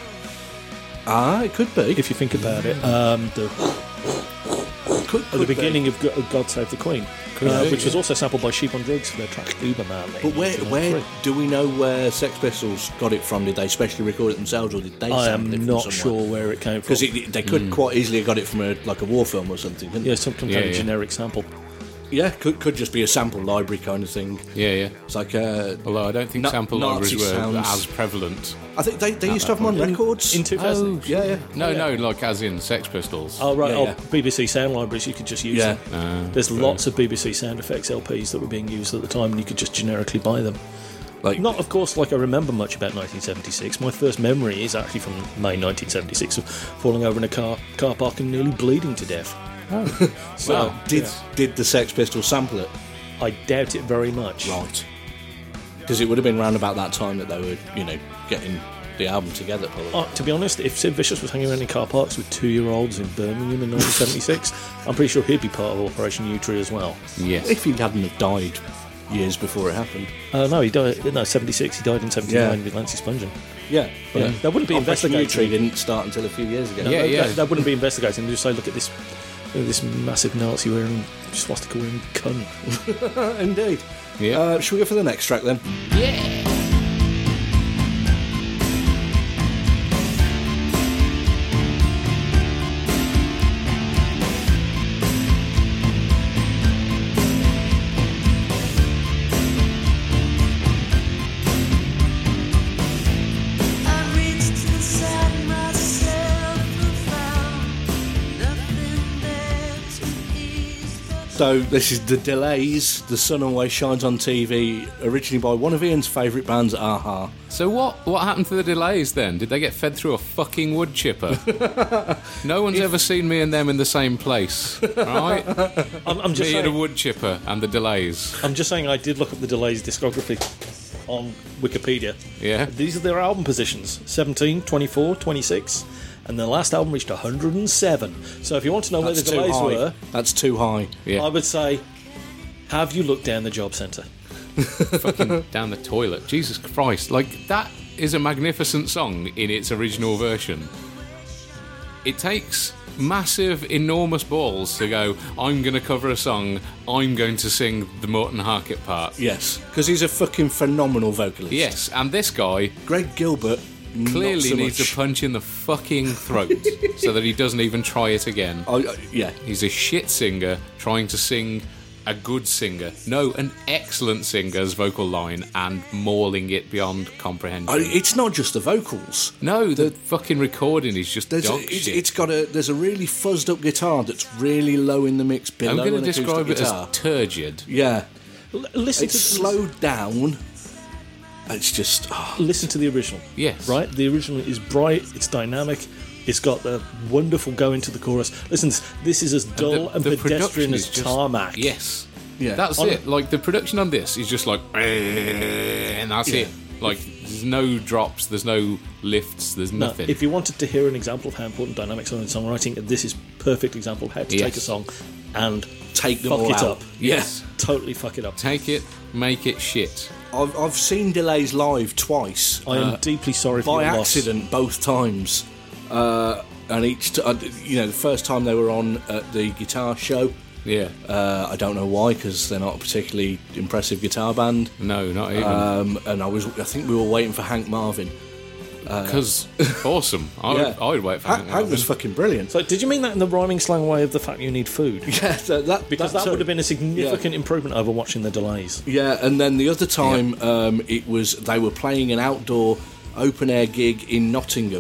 Ah, it could be. If you think about it, um, the, could, at could the beginning be. of God, God Save the Queen, Could uh, be, which was yeah. also sampled by Sheep on Drugs for their track Uberman. But where where do we know where Sex Pistols got it from? Did they specially record it themselves, or did they I sample it am from not somewhere? sure where it came from. Because they could quite easily have got it from a like a war film or something. Couldn't Yeah, they? some kind Yeah, of yeah. generic sample. Yeah, could could just be a sample library kind of thing. Yeah, yeah. It's like uh, Although I don't think Na- sample Nazi libraries were sounds. as prevalent. I think they, they used to have them on In- records. in two thousand. Oh, yeah, yeah. No, no, like as in Sex Pistols. Oh right, Yeah, oh, yeah. B B C sound libraries. You could just use Yeah. them. Uh, There's fair. lots of B B C sound effects L Ps that were being used at the time, and you could just generically buy them. Like Not, of course, like I remember much about nineteen seventy-six. My first memory is actually from May nineteen seventy-six of falling over in a car car park and nearly bleeding to death. So well, did did the Sex Pistols sample it? I doubt it very much. Right. Because it would have been round about that time that they were, you know, getting the album together. Probably. Uh, to be honest, if Sid Vicious was hanging around in car parks with two-year-olds in Birmingham in nineteen seventy-six, I'm pretty sure he'd be part of Operation U-Tree as well. Yes. If he hadn't have died years before it happened. Uh, no, he died. No, seventy-six. He died in seventy-nine Yeah. with Lancey Spungen. Yeah, Yeah. That wouldn't be Operation investigating. U-Tree didn't start until a few years ago. Yeah, that, yeah. That, that wouldn't be investigating. They just say, look at this, look at this massive Nazi wearing swastika wearing cunt. Indeed. Yeah. Uh, should we go for the next track then? I reached inside myself and found nothing there to ease the So this is The Delays. The Sun Always Shines on T V, originally by one of Ian's favourite bands, Aha. So what? What happened to the delays then? Did they get fed through a fucking wood chipper? No one's ever seen me and them in the same place, right? I'm, I'm just Me and a saying. wood chipper and the delays. I'm just saying. I did look up the Delays discography on Wikipedia. Yeah. These are their album positions: seventeen, twenty-four, twenty-six, and their last album reached one hundred seven. So if you want to know That's where the too Delays high. were, That's too high. Yeah. I would say, have you looked down the job centre? Fucking down the toilet. Jesus Christ. Like, that is a magnificent song in its original version. It takes massive, enormous balls to go, I'm going to cover a song, I'm going to sing the Morton Harkett part. Yes, because he's a fucking phenomenal vocalist. Yes, and this guy Greg Gilbert not clearly so needs much. a punch in the fucking throat so that he doesn't even try it again. Oh, uh, yeah. He's a shit singer trying to sing a good singer. No, an excellent singer's vocal line and mauling it beyond comprehension. Oh, it's not just the vocals. no, the, fucking recording is just There's dog a, it's, shit. it's got a there's a really fuzzed up guitar that's really low in the mix below I'm going an to acoustic describe it guitar. as turgid. Yeah, L- listen it's to slowed down. It's just oh, Listen to the original. Yes. Right? The original is bright, it's dynamic, it's got the wonderful go into the chorus. Listen, this is as dull and, the pedestrian production as is just- tarmac. Yes. yeah. That's On- it. Like, the production on this is just like, and that's Yeah. it. Like, there's no drops, there's no lifts, there's No, nothing. if you wanted to hear an example of how important dynamics are in songwriting, this is perfect example of how to Yes. take a song and Take them fuck all it out. up. Yes. Totally fuck it up. Take it, make it shit. I've I've seen Delays live twice. I am uh, deeply sorry for by your loss. accident both times. Uh, and each, t- uh, you know, the first time they were on at the guitar show. Yeah. Uh, I don't know why, because they're not a particularly impressive guitar band. No, not even. Um, and I was, I think we were waiting for Hank Marvin. Because awesome. I would, Yeah. I would wait for Hank, Hank Hank was Marvin. fucking brilliant. So, did you mean that in the rhyming slang way of the fact you need food? Yeah, that, that, Because that, too. would have been a significant improvement over watching the Delays. Yeah, and then the other time, um, it was they were playing an outdoor open air gig in Nottingham,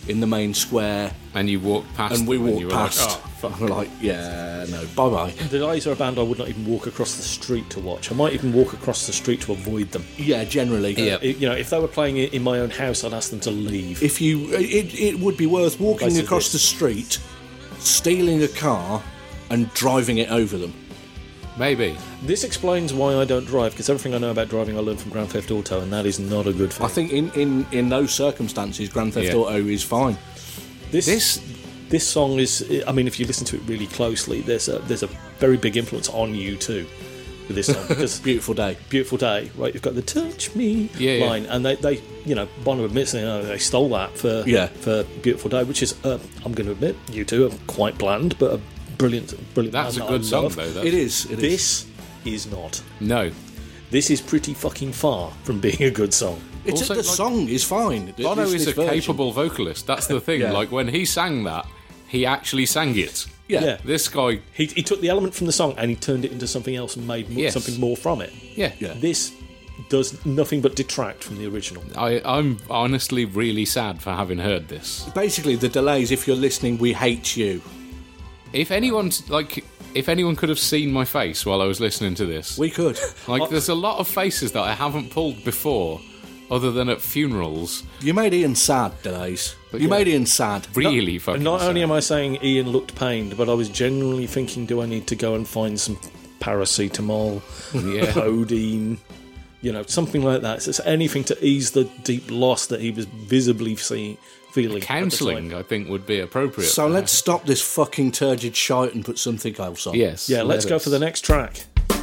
in the main square, And you walk past and we them and walked you were past. Like, oh, fuck. We're like, yeah, no, bye bye. The Eyes are a band I would not even walk across the street to watch. I might even walk across the street to avoid them. Yeah, generally. Yeah. It- you know, if they were playing it in my own house, I'd ask them to leave. If you, it, it would be worth walking Places across this. the street, stealing a car, and driving it over them. Maybe. This explains why I don't drive, because everything I know about driving I learned from Grand Theft Auto, and that is not a good thing. I think in, in, in those circumstances, Grand Theft Yeah. Auto is fine. This, This this song is, I mean, if you listen to it really closely, there's a there's a very big influence on you too with this song, because Beautiful day. Beautiful Day, right? You've got the "Touch Me" Yeah, yeah. line, and they, they, you know, Bono admits, you know, they stole that for Yeah. for Beautiful Day, which is, uh, I'm going to admit, you two are quite bland, but a brilliant, brilliant. That's a band that good I song, love. though. That's, It is. It is. This is not. No. This is pretty fucking far from being a good song. It's Also, the like- song is fine. Bono This- is this a version. capable vocalist. That's the thing. Yeah. Like, when he sang that, he actually sang it. Yeah. Yeah. This guy, He, he took the element from the song and he turned it into something else and made mo- Yes. something more from it. yeah. Yeah. This does nothing but detract from the original. I, I'm honestly really sad for having heard this. Basically, the delays, if you're listening, we hate you. If anyone's, like, if anyone could have seen my face while I was listening to this, We could. like, there's a lot of faces that I haven't pulled before, other than at funerals. You made Ian sad, Delays. You yeah. made Ian sad. Really fucking And not sad. only am I saying Ian looked pained, but I was genuinely thinking, do I need to go and find some paracetamol, Yeah. codeine, you know, something like that. So it's anything to ease the deep loss that he was visibly see, feeling. at the Counselling, time. I think, would be appropriate. So for let's stop this fucking turgid shite and put something else on. that. Yes. Yeah, let's let go us. for the next track.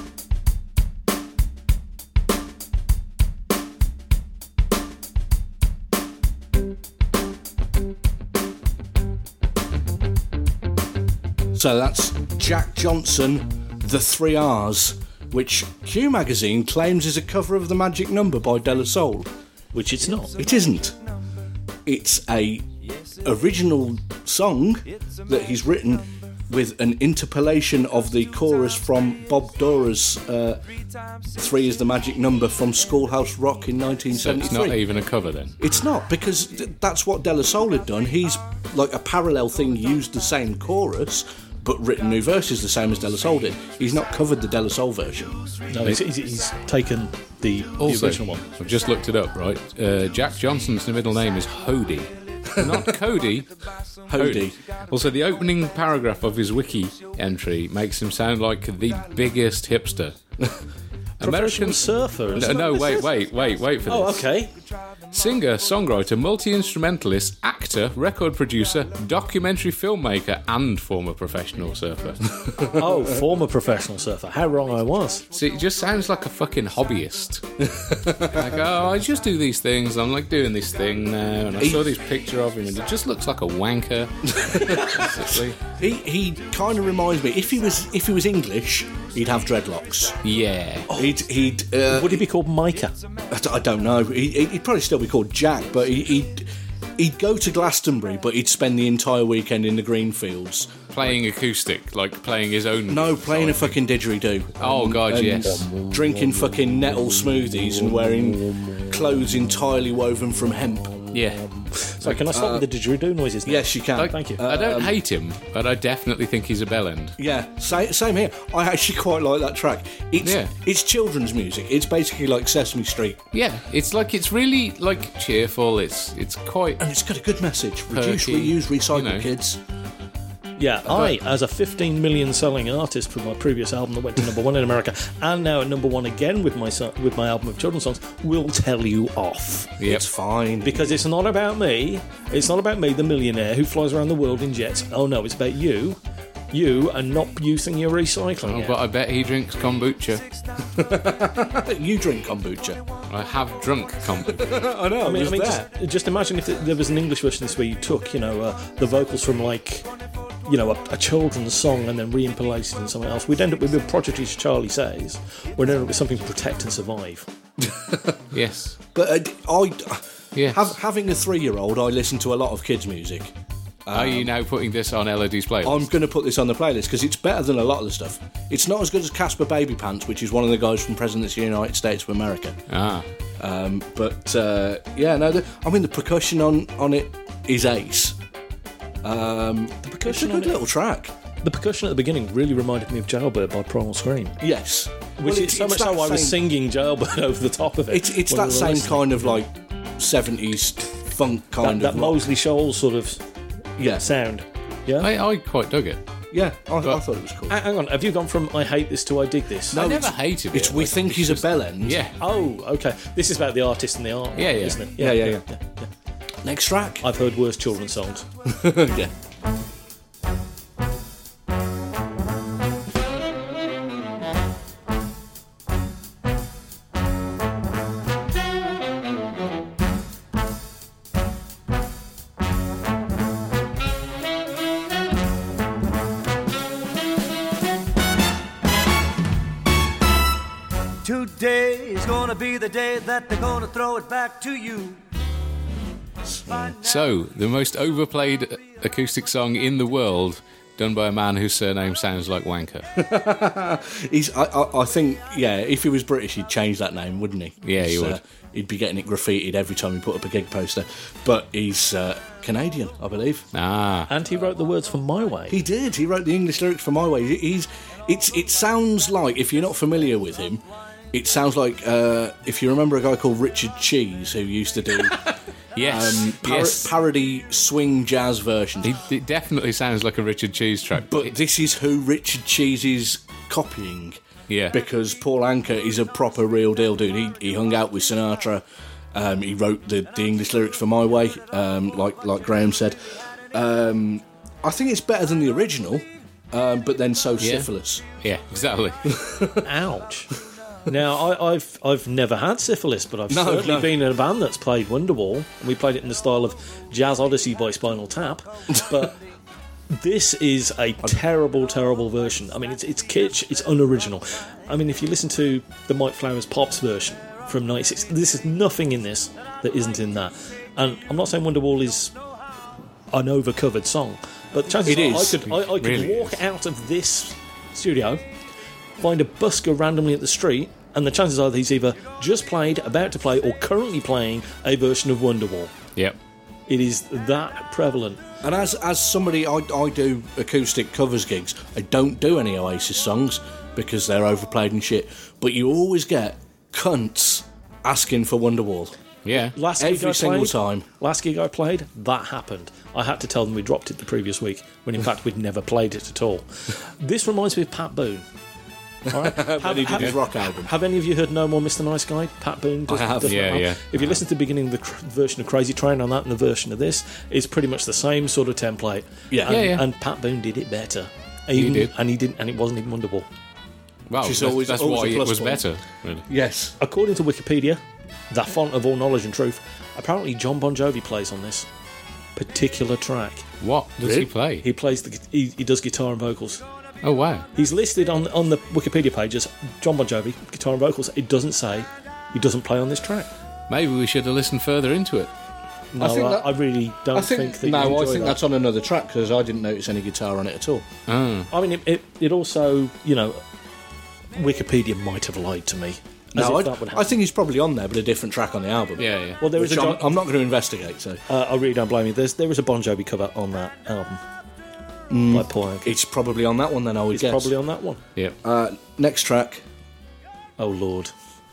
So that's Jack Johnson, The Three R's, which Q Magazine claims is a cover of The Magic Number by De La Soul. Which it's not. It isn't. It's a original song that he's written with an interpolation of the chorus from Bob Dora's uh, Three is the Magic Number from Schoolhouse Rock in nineteen So it's seventy-three. not even a cover then. It's not, because th- that's what De La Soul had done. He's, like, a parallel thing, used the same chorus, but written new verses the same as De La Soul did. He's not covered the De La Soul version. No, he's, he's, he's taken the, the Also, original one. I've just looked it up, right? Uh, Jack Johnson's middle name is Hody. Not Cody. Hody. Also, the opening paragraph of his wiki entry makes him sound like the biggest hipster. American surfer. No, isn't no, that wait, what wait, wait, wait for Oh, this. okay. Singer, songwriter, multi-instrumentalist, actor, record producer, documentary filmmaker, and former professional surfer. Oh, former professional surfer. How wrong I was. See, it just sounds like a fucking hobbyist. Like, oh, I just do these things. I'm like doing this thing now, and I saw this picture of him, and it just looks like a wanker. Basically. He he kind of reminds me. If he was if he was English, he'd have dreadlocks. Yeah. He'd he'd. Uh, Would he be called Micah? I d- I don't know. He, he'd probably still be called Jack, but he, he'd he'd go to Glastonbury, but he'd spend the entire weekend in the green fields. Playing acoustic, like playing his own. No, playing a fucking didgeridoo. Oh, God, And yes. Drinking fucking nettle smoothies and wearing clothes entirely woven from hemp. Yeah. So can I start with the didgeridoo noises now? Yes, you can. Like, Thank you. I don't hate him, but I definitely think he's a bellend. Yeah, same, same here. I actually quite like that track. It's Yeah. it's children's music. It's basically like Sesame Street, Yeah, it's like it's really like cheerful. It's it's quite. and it's got a good message. Reduce, Perky, reuse, recycle, you know. kids. Yeah, I, as a fifteen million selling artist from my previous album that went to number one in America, and now at number one again with my son, with my album of children's songs, will tell you off. Yep. It's fine. Because it's not about me. It's not about me, the millionaire who flies around the world in jets. Oh no, it's about you. You and not using your recycling. Oh, yet. but I bet he drinks kombucha. You drink kombucha. I have drunk kombucha. I know. I mean, I mean just, just imagine if there was an English version of this where you took, you know, uh, the vocals from like, you know, a, a children's song and then re-implemented it in something else. We'd end up with a Prodigy's Charlie Says. We'd end up with something to protect and survive. Yes. But uh, I, Yes. have, having a three-year-old, I listen to a lot of kids' music. Are you now putting this on Elodie's playlist? I'm going to put this on the playlist because it's better than a lot of the stuff. It's not as good as Casper Baby Pants, which is one of the guys from Presidents of the United States of America. Ah. Um, but uh, yeah, no, the, I mean the percussion on on it is ace. Um, The it's a percussion, good on it, little track. the percussion at the beginning really reminded me of Jailbird by Primal Scream. Yes. Which Well, is so it's much so that I was same- singing Jailbird over the top of it. It's it's when that we were same listening. kind of like seventies funk kind that, of that rock. Moseley Shoals sort of Yeah, sound. Yeah. I, I quite dug it. yeah. I, I thought it was cool. Hang hang on, have you gone from I hate this to I dig this? I never hated it. It's we Like, think it's he's just- a bellend. Yeah. Oh, okay. This is about the artist and the art, Yeah, yeah. isn't it? Yeah, yeah, yeah. Next track. I've heard worse children's songs. yeah. Today is gonna be the day that they're gonna throw it back to you. So, the most overplayed acoustic song in the world, done by a man whose surname sounds like Wanker. He's. I, I, I think. Yeah. If he was British, he'd change that name, wouldn't he? Yeah, he He's, would. Uh, he'd be getting it graffitied every time he put up a gig poster. But he's uh, Canadian, I believe. Ah. And he wrote the words for My Way. He did. He wrote the English lyrics for My Way. He's. It's. It sounds like, if you're not familiar with him, it sounds like uh, if you remember a guy called Richard Cheese who used to do Yes. um, par- yes. parody swing jazz versions. It, it definitely sounds like a Richard Cheese track. But It- this is who Richard Cheese is copying. Yeah. Because Paul Anka is a proper real deal dude. He, he hung out with Sinatra. Um, he wrote the, the English lyrics for My Way, um, like like Graham said. Um, I think it's better than the original, um, but then so Yeah. syphilis. yeah, exactly. Ouch. Now, I, I've I've never had syphilis, but I've No, certainly no. been in a band that's played Wonderwall. And we played it in the style of Jazz Odyssey by Spinal Tap. But this is a terrible, terrible version. I mean, it's it's kitsch, it's unoriginal. I mean, if you listen to the Mike Flowers Pops version from ninety-six, this is nothing in this that isn't in that. And I'm not saying Wonderwall is an over-covered song, but chances It are is. I could, I, I could Really walk is. out of this studio, find a busker randomly at the street, and the chances are that he's either just played, about to play, or currently playing a version of Wonderwall. Yep. It is that prevalent. And as as somebody, I, I do acoustic covers gigs. I don't do any Oasis songs because they're overplayed and shit. But you always get cunts asking for Wonderwall. Yeah. Last gig Every I single played, time. Last gig I played, that happened. I had to tell them we dropped it the previous week, when in fact we'd never played it at all. This reminds me of Pat Boone. All right? When have, he did have- his rock album. have any of you heard No More Mister Nice Guy? Pat Boone does, I have. does that Yeah, album. yeah. If you listen to the beginning of the cr- version of Crazy Train on that and the version of this, it's pretty much the same sort of template. Yeah. and, Yeah, yeah. and Pat Boone did it better. He Even- did. and he didn't, and it wasn't even Wonderwall. Well, Which is that's, always- that's always why a it plus was point. better, really. Yes. According to Wikipedia, the font of all knowledge and truth, apparently John Bon Jovi plays on this particular track. What does Really? he play? He plays the he, he does guitar and vocals. Oh, wow. He's listed on on the Wikipedia page as John Bon Jovi guitar and vocals. It doesn't say he doesn't play on this track. Maybe we should have listened further into it. No, I, think I, that- I really don't I think, think, that you no, I enjoy think that. that's on another track because I didn't notice any guitar on it at all. Oh. I mean, it, it it also, you know, Wikipedia might have lied to me. As No, if I, that would I happen. think he's probably on there, but a different track on the album. Yeah, yeah. Well, there is Which a I'm, John, I'm not going to investigate. So uh, I really don't blame you. There's there is a Bon Jovi cover on that album by Paul Anka. it's probably on that one. Then I would It's guess. probably on that one. Yep. Uh, next track. Oh Lord.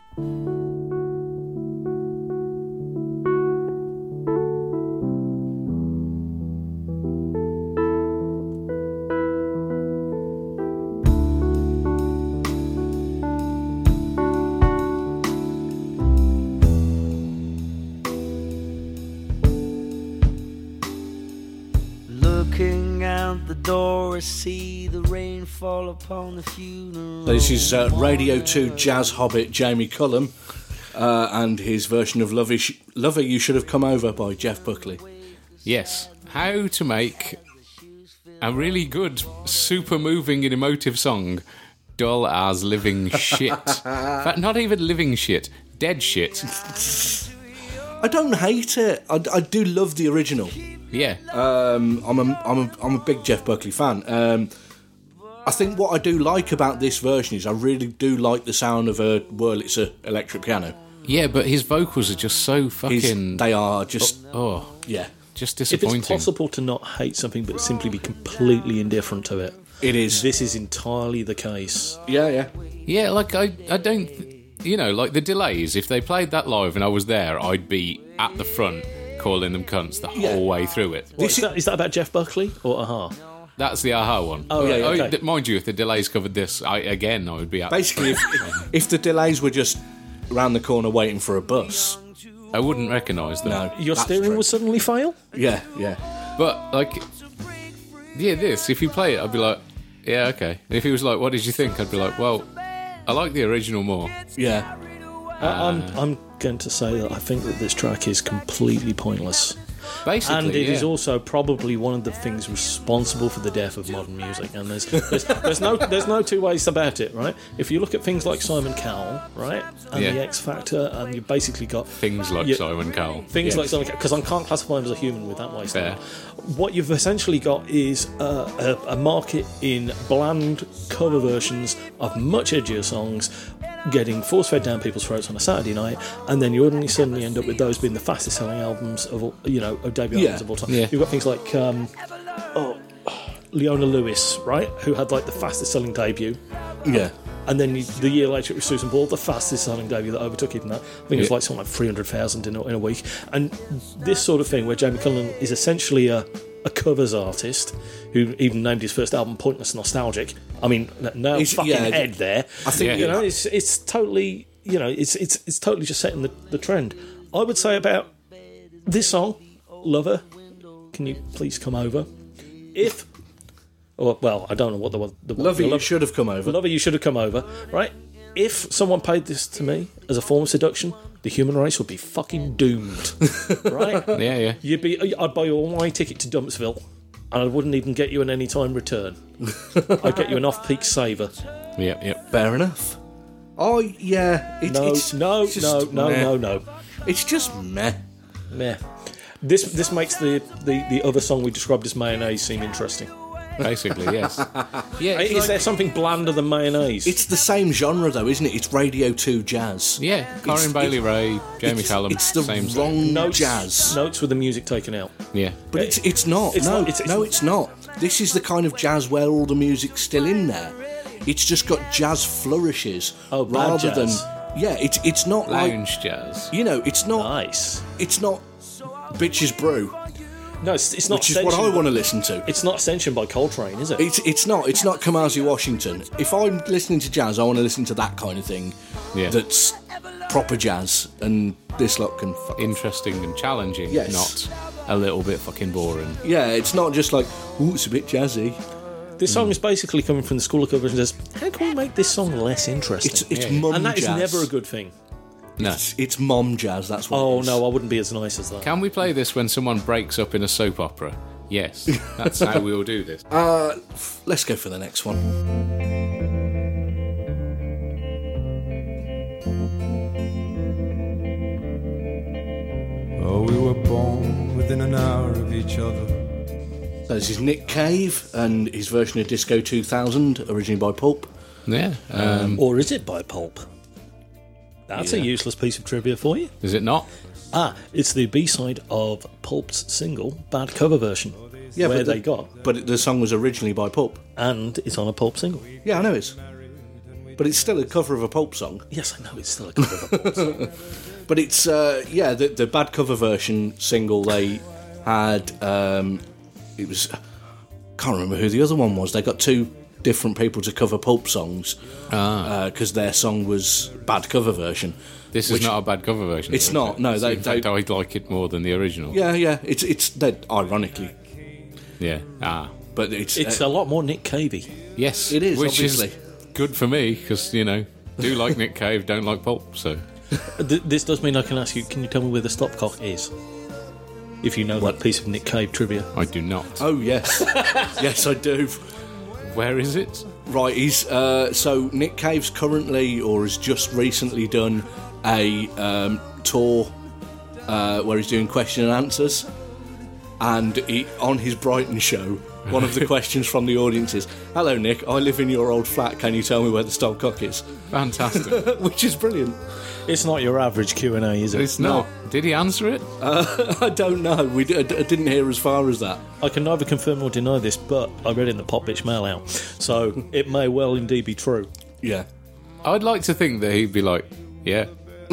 Looking out the door, I see the rain fall upon the funeral. So this is uh, Radio two jazz hobbit Jamie Cullum uh, and his version of Lover, Sh- Lover You Should Have Come Over by Jeff Buckley. Yes. How to make a really good, super moving and emotive song dull as living shit. In fact, not even living shit, dead shit. I don't hate it. I, I do love the original. Yeah. Um, I'm a I'm a I'm a big Jeff Buckley fan. Um, I think what I do like about this version is I really do like the sound of a Wurlitzer electric piano. Yeah, but his vocals are just so His, fucking... they are just Oh, yeah. just If disappointing. it's possible to not hate something but simply be completely indifferent to it, It is. this is entirely the case. Yeah, yeah. Yeah, like I, I don't, you know, like the Delays. If they played that live and I was there, I'd be at the front calling them cunts the Yeah. whole way through it. What, is, that, is that about Jeff Buckley or Aha? That's the Aha one. Oh, right, I- okay. th- mind you, if the Delays covered this, I, again, I would be at. Basically, if, if the Delays were just round the corner waiting for a bus, I wouldn't recognise them. no. Your that's steering true. will suddenly fail? Yeah, yeah. But like, yeah, this. If you play it, I'd be like, yeah, okay. And if he was like, what did you think? I'd be like, well, I like the original more. Yeah. I- I'm, I'm going to say that I think that this track is completely pointless. Basically, And it yeah. is also probably one of the things responsible for the death of modern music. And there's there's, there's no there's no two ways about it, right? If you look at things like Simon Cowell, right, and Yeah. the X Factor, and you've basically got things like you- Simon Cowell. things Yes. like Simon Cowell, because I can't classify him as a human with that lifestyle. Fair. What you've essentially got is uh, a, a market in bland cover versions of much edgier songs getting force-fed down people's throats on a Saturday night, and then you only suddenly end up with those being the fastest-selling albums of all, you know, of debut Yeah. albums of all time. Yeah. You've got things like um, oh, Leona Lewis, right, who had like the fastest-selling debut, Yeah. and then you, the year later it was Susan Ball, the fastest-selling debut that overtook even that. I think it was Yeah. like something like three hundred thousand in, a- in a week. And this sort of thing, where Jamie Cullen is essentially a, a covers artist who even named his first album Pointless Nostalgic. I mean, no It's- fucking yeah, head there. I think, Yeah. You know, it's it's totally, you know, it's it's it's totally just setting the, the trend. I would say about this song, Lover, can you please come over? If, or, well, I don't know what the the Lovey, the you should have come over. Lover, you should have come over, right? If someone paid this to me as a form of seduction, the human race would be fucking doomed, right? Yeah, yeah. You'd be, I'd buy you a one-way ticket to Dumpsville, and I wouldn't even get you an anytime return. I'd get you an off-peak saver. Yep, yep. Fair enough. Oh, yeah. It, No, it's, no, it's no, just no, meh. no, no, It's just meh. meh. This this makes the, the, the other song we described as mayonnaise seem interesting. Basically, yes. Yeah, it's Is like- there something blander than mayonnaise? It's the same genre, though, isn't it? It's Radio two jazz. yeah. Corin It's- Bailey it- Ray, Jamie it's, Callum, It's the same wrong notes, jazz. notes with the music taken out. Yeah. But it's it's not. It's no, not- it's- it's- no, it's not. This is the kind of jazz where all the music's still in there. It's just got jazz flourishes Oh, bad rather jazz. than yeah. It's it's not like Lounge jazz. you know. It's not. Nice. It's not Bitches Brew, No, it's, it's not. which is what I Ascension. want to listen to. It's not Ascension by Coltrane, is it? It's it's not. It's not Kamasi Washington. If I'm listening to jazz, I want to listen to that kind of thing. Yeah. That's proper jazz, and this lot can. Fuck. Interesting and challenging, Yes. not a little bit fucking boring. Yeah, it's not just like ooh, it's a bit jazzy. This song is basically coming from the school of cover and says, how can we make this song less interesting? It's it's Yeah. mum and that is jazz. never a good thing. No. It's, it's mom jazz. That's what. Oh, it is. no, I wouldn't be as nice as that. Can we play this when someone breaks up in a soap opera? Yes. That's how we'll do this. Uh, let's go for the next one. Oh, we were born within an hour of each other. So this is Nick Cave and his version of Disco two thousand, originally by Pulp. Yeah. Um, Or is it by Pulp? That's a Yeah. useless piece of trivia for you. is it not? Ah, it's the B-side of Pulp's single, Bad Cover Version, Yeah, where but the- they got, But the song was originally by Pulp. and it's on a Pulp single. Yeah, I know it's. But it's still a cover of a Pulp song. Yes, I know, it's still a cover of a Pulp song. But it's, uh, yeah, the, the Bad Cover Version single they had, um, it was, can't remember who the other one was. They got two different people to cover Pulp songs because their song was Bad Cover Version. This is Which- not a bad cover version. It's is not, it? no, So they- in fact, they- I'd like it more than the original. Yeah, yeah, it's, it's that ironically, Yeah. Ah. but it's, It's uh, a lot more Nick Cavey. Yes. It is, Which obviously. is good for me, because, you know, do like Nick Cave, don't like Pulp, so... Th- This does mean I can ask you, can you tell me where the stopcock is? If you know that piece of Nick Cave trivia. I do not. oh yes, yes I do. Where is it? Right, he's uh, so Nick Cave's currently or has just recently done a um, tour uh, where he's doing question and answers, and he, on his Brighton show one of the questions from the audience is, "Hello, Nick. I live in your old flat. Can you tell me where the Stobcock is?" Fantastic. Which is brilliant. It's not your average Q and A, is it? It's not. Did he answer it? Uh, I don't know. We d- I didn't hear as far as that. I can neither confirm or deny this, but I read it in the Pop Bitch Mail Out, so it may well indeed be true. Yeah. I'd like to think that he'd be like, yeah.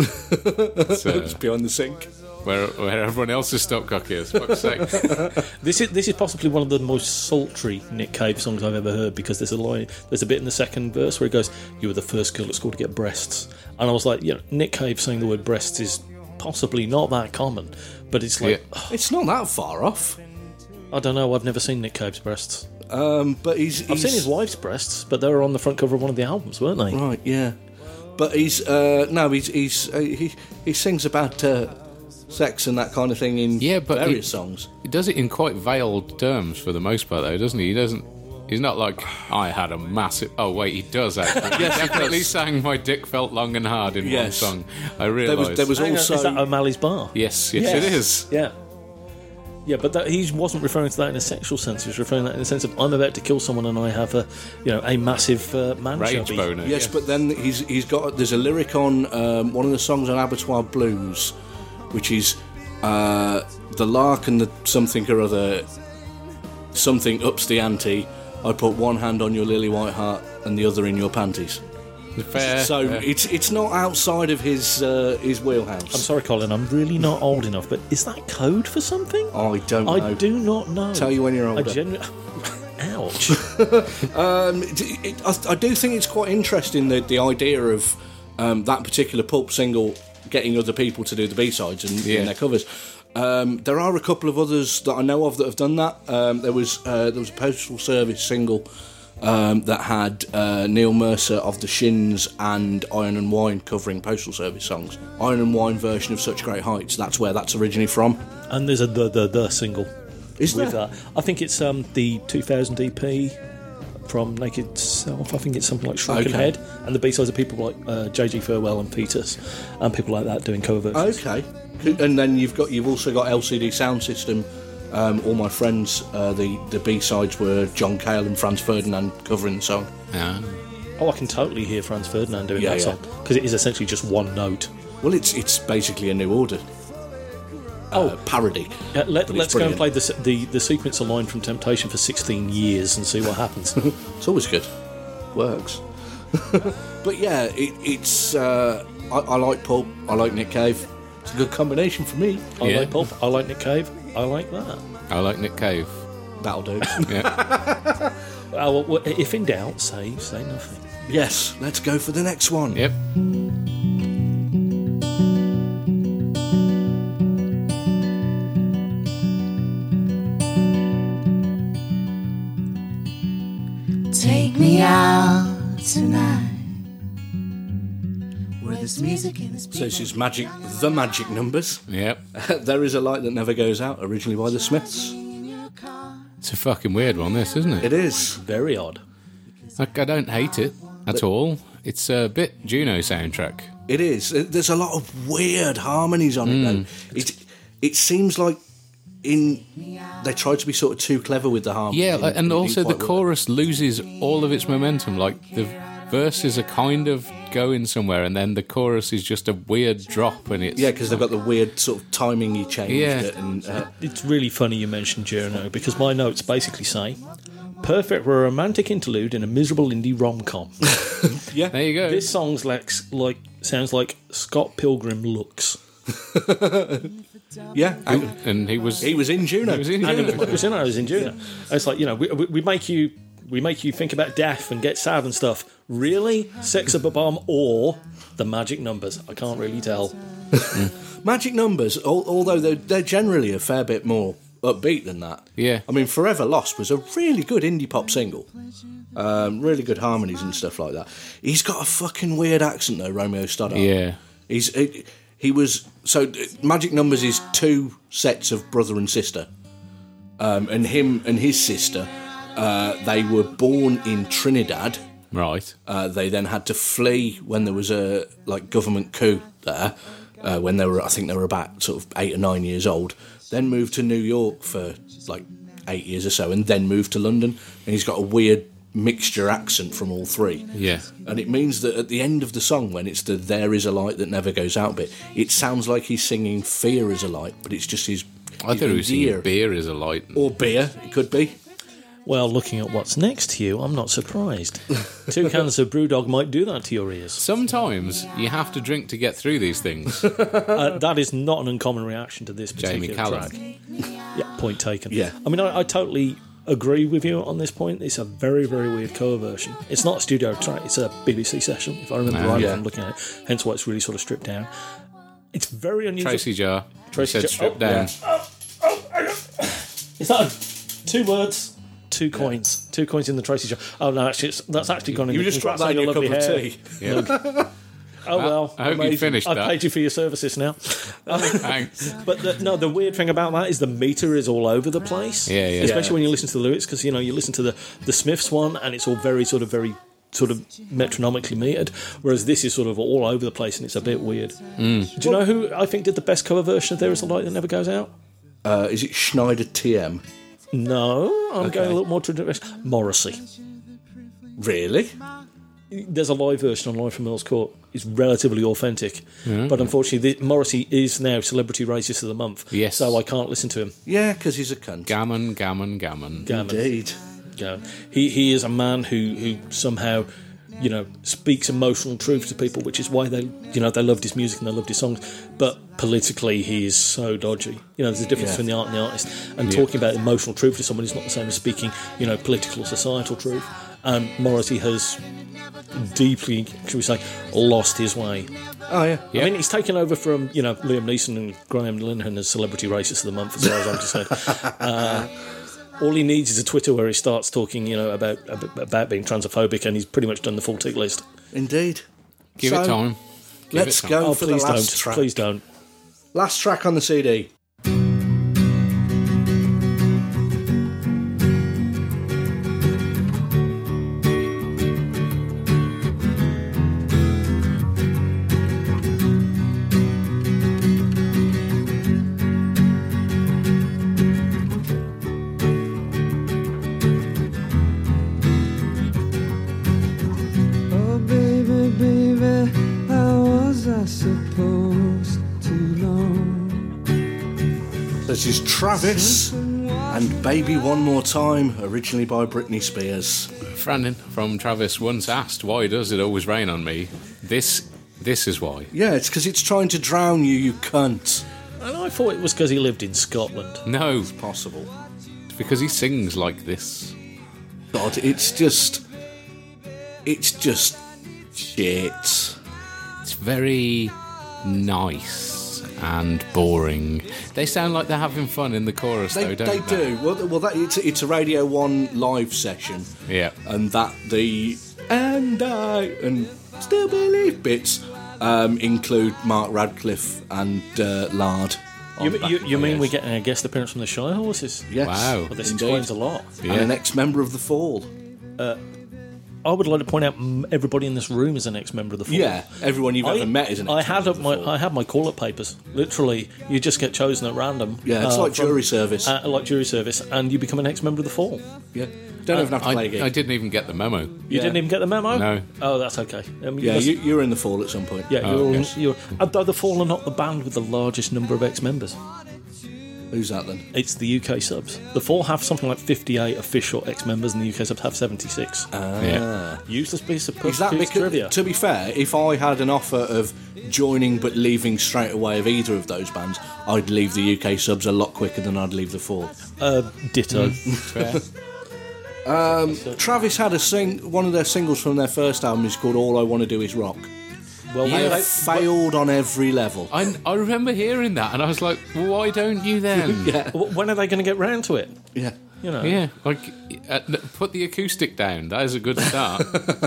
It's, uh, It's behind the sink. where, where everyone else's stopcock is. Fuck's sake. This is this is possibly one of the most sultry Nick Cave songs I've ever heard, because there's a line, there's a bit in the second verse where he goes, "You were the first girl at school to get breasts," and I was like, you know, Nick Cave saying the word breasts is possibly not that common, but it's like, Yeah. It's not that far off. I don't know, I've never seen Nick Cave's breasts. Um, but he's, he's I've seen his wife's breasts, but they were on the front cover of one of the albums, weren't they? right. Yeah. But he's uh, no, he's he's uh, he he sings about uh, sex and that kind of thing in Yeah, but various he- songs. He does it in quite veiled terms for the most part, though, doesn't he? He doesn't. He's not like, I had a massive. Oh wait, he does actually. Yes, he he definitely does. sang "My Dick Felt Long and Hard" in Yes. one song. I There realised. was there was Hang on, also is that O'Malley's Bar? Yes, yes, it is. Yeah. Yeah, but that, he wasn't referring to that in a sexual sense. He was referring to that in the sense of, I'm about to kill someone and I have a, you know, a massive uh, man Rage chubby. boner. yes, but then he's he's got there's a lyric on um, one of the songs on Abattoir Blues, which is uh, the lark and the something or other, something ups the ante. I put one hand on your lily white heart and the other in your panties. Fair. So fair. it's it's not outside of his uh, his wheelhouse. I'm sorry, Colin, I'm really not old enough, but is that code for something? I don't know. I do not know. Tell you when you're I older. genu- Ouch. Um, it, it, I, I do think it's quite interesting the the idea of um, that particular Pulp single getting other people to do the B-sides and Yeah. in their covers. Um, there are a couple of others that I know of that have done that. Um, there was uh, there was a Postal Service single um, that had uh, Neil Mercer of the Shins and Iron and Wine covering Postal Service songs. Iron and Wine version of Such Great Heights. That's where that's originally from. And there's a the the, the single. Is with there? that. I think it's um, the two thousand E P from Naked Self. I think it's something like Shrunken Okay. Head. And the B-sides are people like uh, J G Farewell and Fetus and people like that doing cover versions. Okay, and then you've got you've also got L C D Sound System. Um, all my friends, uh, the the B sides were John Cale and Franz Ferdinand covering the song. Yeah. Oh, I can totally hear Franz Ferdinand doing Yeah, that yeah. song, because it is essentially just one note. Well, it's it's basically a New Order. Uh, parody. Uh, let, But it's let's go and brilliant. play the, se- the the sequence of line from Temptation for sixteen years and see what happens. It's always good. Works. But yeah, it, it's uh, I, I like Pulp. I like Nick Cave. It's a good combination for me. I Yeah. like Pulp, I like Nick Cave, I like that. I like Nick Cave. That'll do. Yeah. Uh, well, well, if in doubt, say say nothing. Yes, let's go for the next one. Yep. Take me out tonight. Where there's music in this So this is Magic, the Magic Numbers. Yep. There is a light that never goes out, originally by the Smiths. It's a fucking weird one, this, isn't it? It is. Very odd. Like, I don't hate it at all. It's a bit Juno soundtrack. It is. There's a lot of weird harmonies on it, though. It it seems like in they tried to be sort of too clever with the harmony. Yeah, in- and in- in also the quite- chorus loses all of its momentum. Like, the verses are kind of going somewhere, and then the chorus is just a weird drop, and it's... Yeah, because they've got the weird sort of timing you changed Yeah. it, and uh, It's really funny you mentioned Juno, because my notes basically say, perfect for a romantic interlude in a miserable indie rom-com. There you go. This song's like, like sounds like Scott Pilgrim looks. yeah, and and he was... he was in Juno. He was in And Juno. it was in, I was in Juno. And it's like, you know, we, we, we make you we make you think about death and get sad and stuff. Really? Sex of a Bomb or the Magic Numbers? I can't really tell. Magic Numbers, al- although they're, they're generally a fair bit more upbeat than that. Yeah. I mean, Forever Lost was a really good indie pop single. Um, really good harmonies and stuff like that. He's got a fucking weird accent though, Romeo Stoddart. Yeah. He's he, he was so uh, Magic Numbers is two sets of brother and sister, um, and him and his sister. Uh, they were born in Trinidad. Right. Uh, they then had to flee when there was a like government coup there. Uh, when they were, I think they were about sort of eight or nine years old. Then moved to New York for like eight years or so, and then moved to London, and he's got a weird mixture accent from all three. Yeah. And it means that at the end of the song, when it's the "There is a light that never goes out" bit, it sounds like he's singing "Fear is a light," but it's just his. I his thought he was singing ear. "Beer is a light." Or beer, it could be. Well, looking at what's next to you, I'm not surprised. Two cans of Brewdog might do that to your ears. Sometimes you have to drink to get through these things. Uh, that is not an uncommon reaction to this Jamie particular Callum. track. Yeah, point taken. Yeah. I mean, I, I totally agree with you on this point. It's a very, very weird cover version. It's not a studio track, it's a B B C session, if I remember Ah, right, yeah. I'm looking at it. Hence why it's really sort of stripped down. It's very unusual. Tracy Jar. Tracy Tracy said Jar- strip oh, down. Is that a, two words? Two coins. Two coins in the Tracy Jar. Oh, no, actually, it's, that's actually gone in You the just dropped congrats that in on your cup lovely of hair. tea. Yeah. Oh, well. I hope you amazing. finished I've that. paid you for your services now. Thanks. But the, no, the weird thing about that is the meter is all over the place. Yeah, yeah. Especially Yeah. when you listen to the lyrics, because you know you listen to the the Smiths one, and it's all very sort of very sort of metronomically metered, whereas this is sort of all over the place, and it's a bit weird. Mm. Do you know who I think did the best cover version of "There Is a Light That Never Goes Out"? Uh, is it Schneider T M? No, I'm Okay. going a little more traditional. Morrissey. Really? There's a live version on Live from Mills Court. It's relatively authentic, but unfortunately, the, Morrissey is now Celebrity Racist of the Month. Yes. So I can't listen to him. Yeah, because he's a cunt. Gammon, gammon, gammon. Gammon. Indeed. Yeah. He he is a man who, who somehow, you know, speaks emotional truth to people, which is why they you know they loved his music and they loved his songs. But politically, he is so dodgy. You know, there's a difference Yeah. between the art and the artist. And talking about emotional truth to someone is not the same as speaking, you know, political or societal truth. And Morrissey has deeply, should we say, lost his way. Oh, yeah. Yeah. I mean, he's taken over from, you know, Liam Neeson and Graham Linehan as Celebrity Racist of the Month, as far as I'm concerned. Uh, all he needs is a Twitter where he starts talking, you know, about about being transphobic, and he's pretty much done the full tick list. Indeed. Give So, it time. Give Let's it time. go Oh, for the please last don't. track. Please don't. Last track on the C D. Oh, baby, baby, how was I supposed to know? This is Travis and Baby One More Time, originally by Britney Spears. Frandon from Travis once asked, why does it always rain on me? This this is why. Yeah, it's because it's trying to drown you, you cunt. And I thought it was because he lived in Scotland. No, Possible. it's because he sings like this. God, it's just... It's just... shit. It's very nice and boring. They sound like they're having fun in the chorus, They, though, they don't they? do. Well, well that, it's, it's a Radio one live session. Yeah. And that the... And I... And still believe bits um, include Mark Radcliffe and uh, Lard. on You, back- you, you oh, mean yes. we're getting a guest appearance from the Shire Horses? Yes. Wow. Well, this Indeed. explains a lot. Yeah. And an ex-member of The Fall. I would like to point out mm, everybody in this room is an ex-member of the Fall. Yeah, everyone you've I, ever met is an I ex-member had of The my Fall. I had my call-up papers. Literally, you just get chosen at random. Yeah, it's uh, like from- jury service. uh, like jury service, and you become an ex-member of the Fall. yeah. Don't even have to I, play a game. I didn't even get the memo. You Yeah. didn't even get the memo. No. Oh, that's okay. I mean, Yeah, must- you, you were in The Fall at some point. yeah, Oh, you're, yes. you're. Although the Fall are not the band with the largest number of ex-members. Who's that then? It's the U K subs. The Fall have something like fifty-eight official ex-members, and the U K subs have seventy-six. Yeah. Useless piece of Ah. Is that piece of because, trivia. to be fair, if I had an offer of joining but leaving straight away of either of those bands, I'd leave the U K subs a lot quicker than I'd leave The Fall. Uh, ditto. Fair. Travis had a sing. One of their singles from their first album is called "All I Want to Do Is Rock." Well, They they- have failed on every level. I, I remember hearing that, and I was like, well, why don't you then? Yeah, w- when are they going to get round to it? yeah. You know. Yeah, like, uh, put the acoustic down. That is a good start.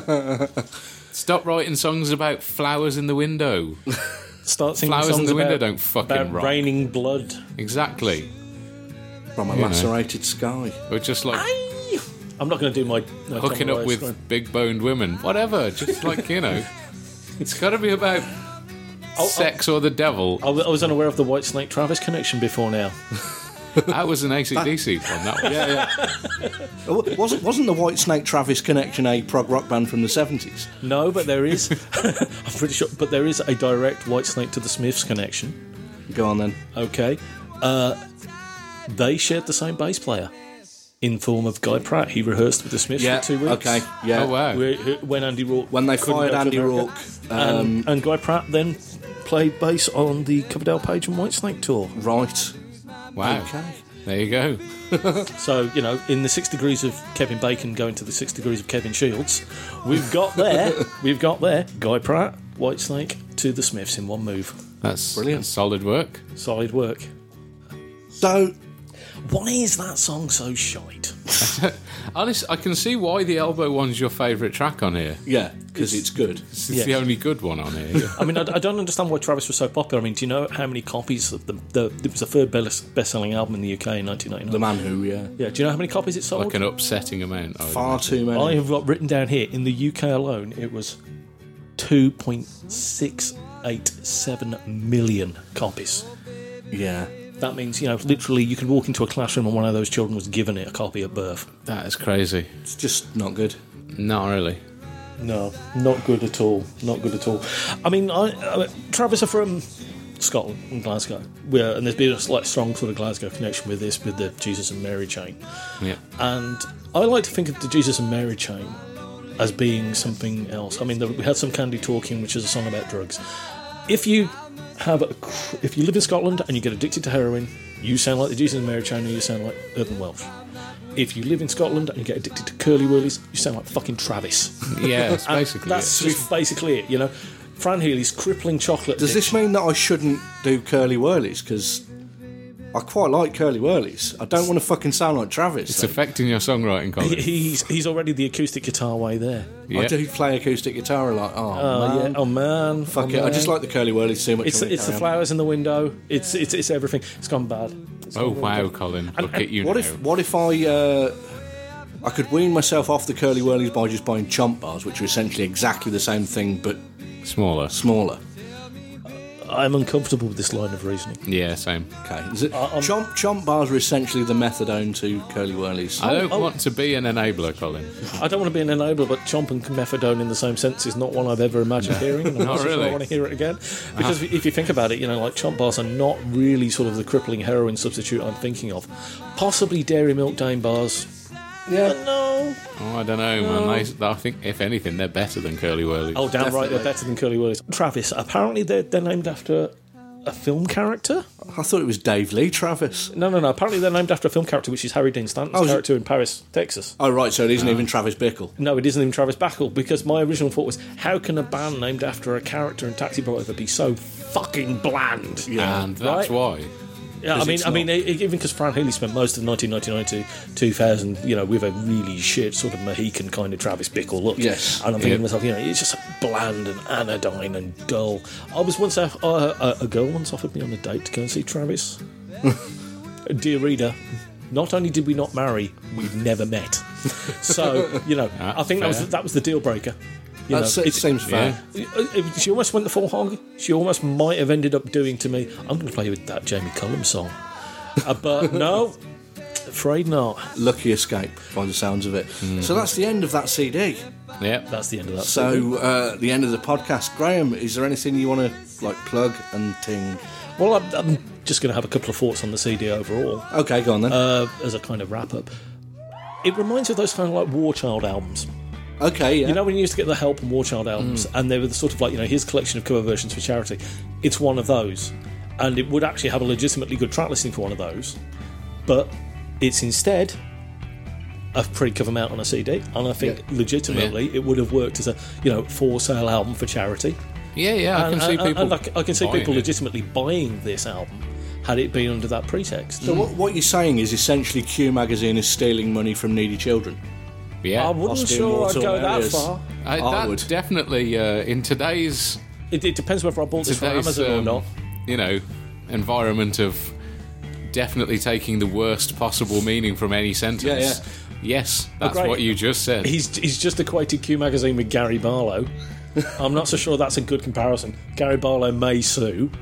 Stop writing songs about flowers in the window. Start singing Flowers in songs the window about, don't fucking about rock. raining blood. Exactly. From a You know. lacerated sky. Or just like I'm not going to do my no, hooking Tom up Morris. with big boned women. Whatever. Just like, you know. It's got to be about Oh, sex or the devil. I w- I was unaware of the White Snake Travis connection before now. That was an A C D C one, that was. Yeah, yeah. wasn't wasn't the White Snake Travis Connection a prog rock band from the seventies? No, but there is. I'm pretty sure. But there is a direct Whitesnake to the Smiths connection. Go on then. Okay. Uh, they shared the same bass player in form of Guy Pratt. He rehearsed with the Smiths Yeah. for two weeks. Okay. Yeah. Oh, wow. Where- When Andy Rourke When they couldn't fired go to Andy America. Rourke, um, and, and Guy Pratt then played bass on the Coverdale Page and Whitesnake tour. Right. Wow. Okay. There you go. So, you know, in the Six Degrees of Kevin Bacon going to the Six Degrees of Kevin Shields, we've got there, we've got there, Guy Pratt, Whitesnake to the Smiths in one move. That's Brilliant. that's solid work. Solid work. So, Why is that song so shite? Honest, I can see why the Elbow one's your favourite track on here. yeah, because it's good. It's Yeah. the only good one on here. I mean, I, I don't understand why Travis was so popular. I mean, do you know how many copies of the... the it was the third best- best-selling album in the U K in nineteen ninety-nine. The Man Who, yeah. Yeah, do you know how many copies it sold? Like an upsetting amount. I would Far imagine. too many. I have got written down here, in the U K alone, it was two point six eight seven million copies. Yeah. That means, you know, literally you could walk into a classroom and one of those children was given it a copy at birth. That is crazy. It's just not good. Not really. No, not good at all. Not good at all. I mean, I, I, Travis are from Scotland and Glasgow, where, and there's been a slight strong sort of Glasgow connection with this, with the Jesus and Mary chain. Yeah. And I like to think of the Jesus and Mary chain as being something else. I mean, the, we had some Candy Talking, which is a song about drugs. If you have, a, if you live in Scotland and you get addicted to heroin, you sound like the Jesus and Mary chain, or you sound like Irvin Welsh. If you live in Scotland and you get addicted to curly whirlies, you sound like fucking Travis. Yeah, that's And basically that's it. just basically it. You know, Fran Healy's crippling chocolate. Does this addiction. mean that I shouldn't do curly whirlies? Because I quite like curly whirlies. I don't want to fucking sound like Travis. It's though. affecting your songwriting, Colin. He's he's already the acoustic guitar way there. Yeah. I do play acoustic guitar a lot. Oh, Oh man. yeah. Oh man. Fuck oh, it. I man. just like the curly whirlies too much. It's I'm gonna it's the carry on. flowers in the window. It's it's it's everything. It's gone bad. It's Oh gone wow, really bad. Colin! Look and at you What now. if what if I uh, I could wean myself off the curly whirlies by just buying chomp bars, which are essentially exactly the same thing but Smaller. smaller. I'm uncomfortable with this line of reasoning. Yeah, same. Okay, is it, Uh, um, chomp chomp bars are essentially the methadone to curly whirlies. I don't oh. want to be an enabler, Colin. I don't want to be an enabler, but chomp and methadone in the same sense is not one I've ever imagined hearing. And I'm Not not sure really. I want to hear it again. Because if you think about it, you know, like chomp bars are not really sort of the crippling heroin substitute I'm thinking of. Possibly dairy milk Dane bars. Yeah. But no. Oh, I don't know, man. They, I think, if anything, they're better than Curly Whirlies. Oh, damn right, Definitely. they're better than curly whirlies. Travis, apparently they're, they're named after a film character? I thought it was Dave Lee Travis. No, no, no. Apparently they're named after a film character, which is Harry Dean Stanton's Oh, is it- character in Paris, Texas. Oh right, so it isn't even Travis Bickle. No, it isn't even Travis Bickle, because my original thought was, how can a band named after a character in Taxi Driver be so fucking bland? Yeah. and that's right. why. Yeah, I 'Cause mean, it's I mean, not. e- even because Fran Healy spent most of nineteen ninety-nine to two thousand, you know, with a really shit sort of Mohican kind of Travis Bickle look. Yes. And I'm thinking Yeah. to myself, you know, it's just bland and anodyne and dull. I was once uh, uh, a girl once offered me on a date to go and see Travis. Dear reader, not only did we not marry, we've never met. So, you know, Ah, I think that was fair. that was the deal breaker. You That's, know, it it's- seems fair. uh, She almost went the full hog. She almost might have ended up doing to me, I'm going to play with that Jamie Cullum song. Uh, but no, afraid not. Lucky escape by the sounds of it. So that's the end of that C D. Yeah. That's the end of that. So uh, the end of the podcast. Graham, is there anything you want to like plug and ting? Well, I'm, I'm just going to have a couple of thoughts on the C D overall Okay, go on then. uh, as a kind of wrap up. It reminds me of those kind of like War Child albums. okay, yeah. You know when you used to get the Help and War Child albums, and they were the sort of like, you know, here's a collection of cover versions for charity. It's one of those, and it would actually have a legitimately good track listing for one of those, but it's instead a pre-cover mount on a C D, and I think Yeah. legitimately it would have worked as a, you know, for sale album for charity. Yeah, yeah, I and, can see and- people. and I c- I can see buying people it. legitimately buying this album had it been under that pretext. So what, what you're saying is essentially Q Magazine is stealing money from needy children. Yeah, I wasn't Possibly sure I'd immortal go that areas. far. I, I that would. definitely uh, in today's It, it depends whether I bought this from today's Amazon or um, not. you know environment of definitely taking the worst possible meaning from any sentence. Yeah, yeah. Yes, that's great. what you just said. He's he's just equated Q Magazine with Gary Barlow. I'm not so sure that's a good comparison. Gary Barlow may sue.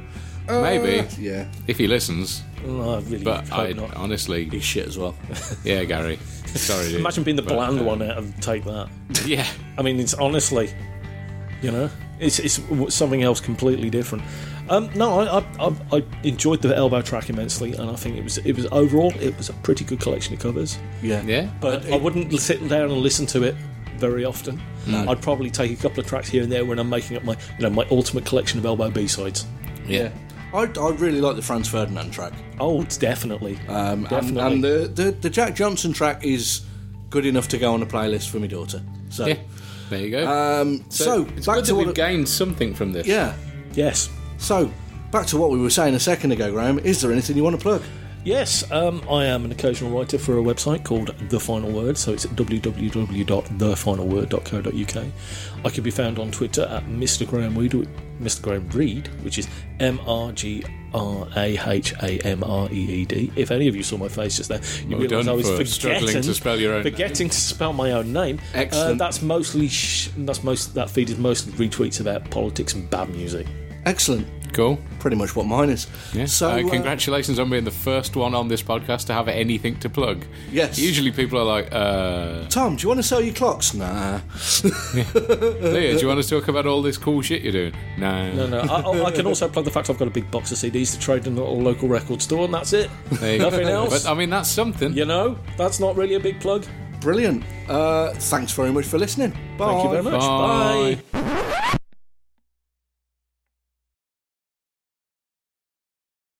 Maybe. Yeah. If he listens. Oh, I really But hope I not. honestly... He's shit as well. Yeah, Gary. Sorry, dude. Imagine being the But, bland uh, one out of Take That. Yeah. I mean, it's honestly, you know, it's it's w- something else completely different. Um, no, I, I I I enjoyed the Elbow track immensely, and I think it was it was overall it was a pretty good collection of covers. Yeah. Yeah? But it- I wouldn't sit down and listen to it very often. No. I'd probably take a couple of tracks here and there when I'm making up my you know my ultimate collection of Elbow B-sides. Yeah. I, I really like the Franz Ferdinand track. Oh, it's definitely, Um, and, definitely. and the, the, the Jack Johnson track is good enough to go on a playlist for my daughter. So, Yeah. There you go. um, so, it's back good to that what. we've gained something from this. Yeah. Yes. So, back to what we were saying a second ago, Graham. Is there anything you want to plug? Yes, um, I am an occasional writer for a website called The Final Word, so it's at w w w dot the final word dot co dot u k. I can be found on Twitter at Mister Graham Reed, Mister Graham Reed, which is M R G R A H A M R E E D. If any of you saw my face just there, you Well realise done I was for struggling forgetting to spell your own forgetting to spell my own name. Excellent. Uh, that's mostly sh- that's most that feed is mostly retweets about politics and bad music. Excellent. Cool. Pretty much what mine is. Yeah. So, uh, uh, congratulations on being the first one on this podcast to have anything to plug. Yes. Usually people are like, uh... Tom, do you want to sell your clocks? Nah. Leah, do you want us to talk about all this cool shit you're doing? No. No, no. I, I- I can also plug the fact I've got a big box of C Ds to trade in a little local record store, and that's it. There you go. Nothing else. But, I mean, that's something. You know, that's not really a big plug. Brilliant. Uh, thanks very much for listening. Bye. Thank you very much. Bye. Bye.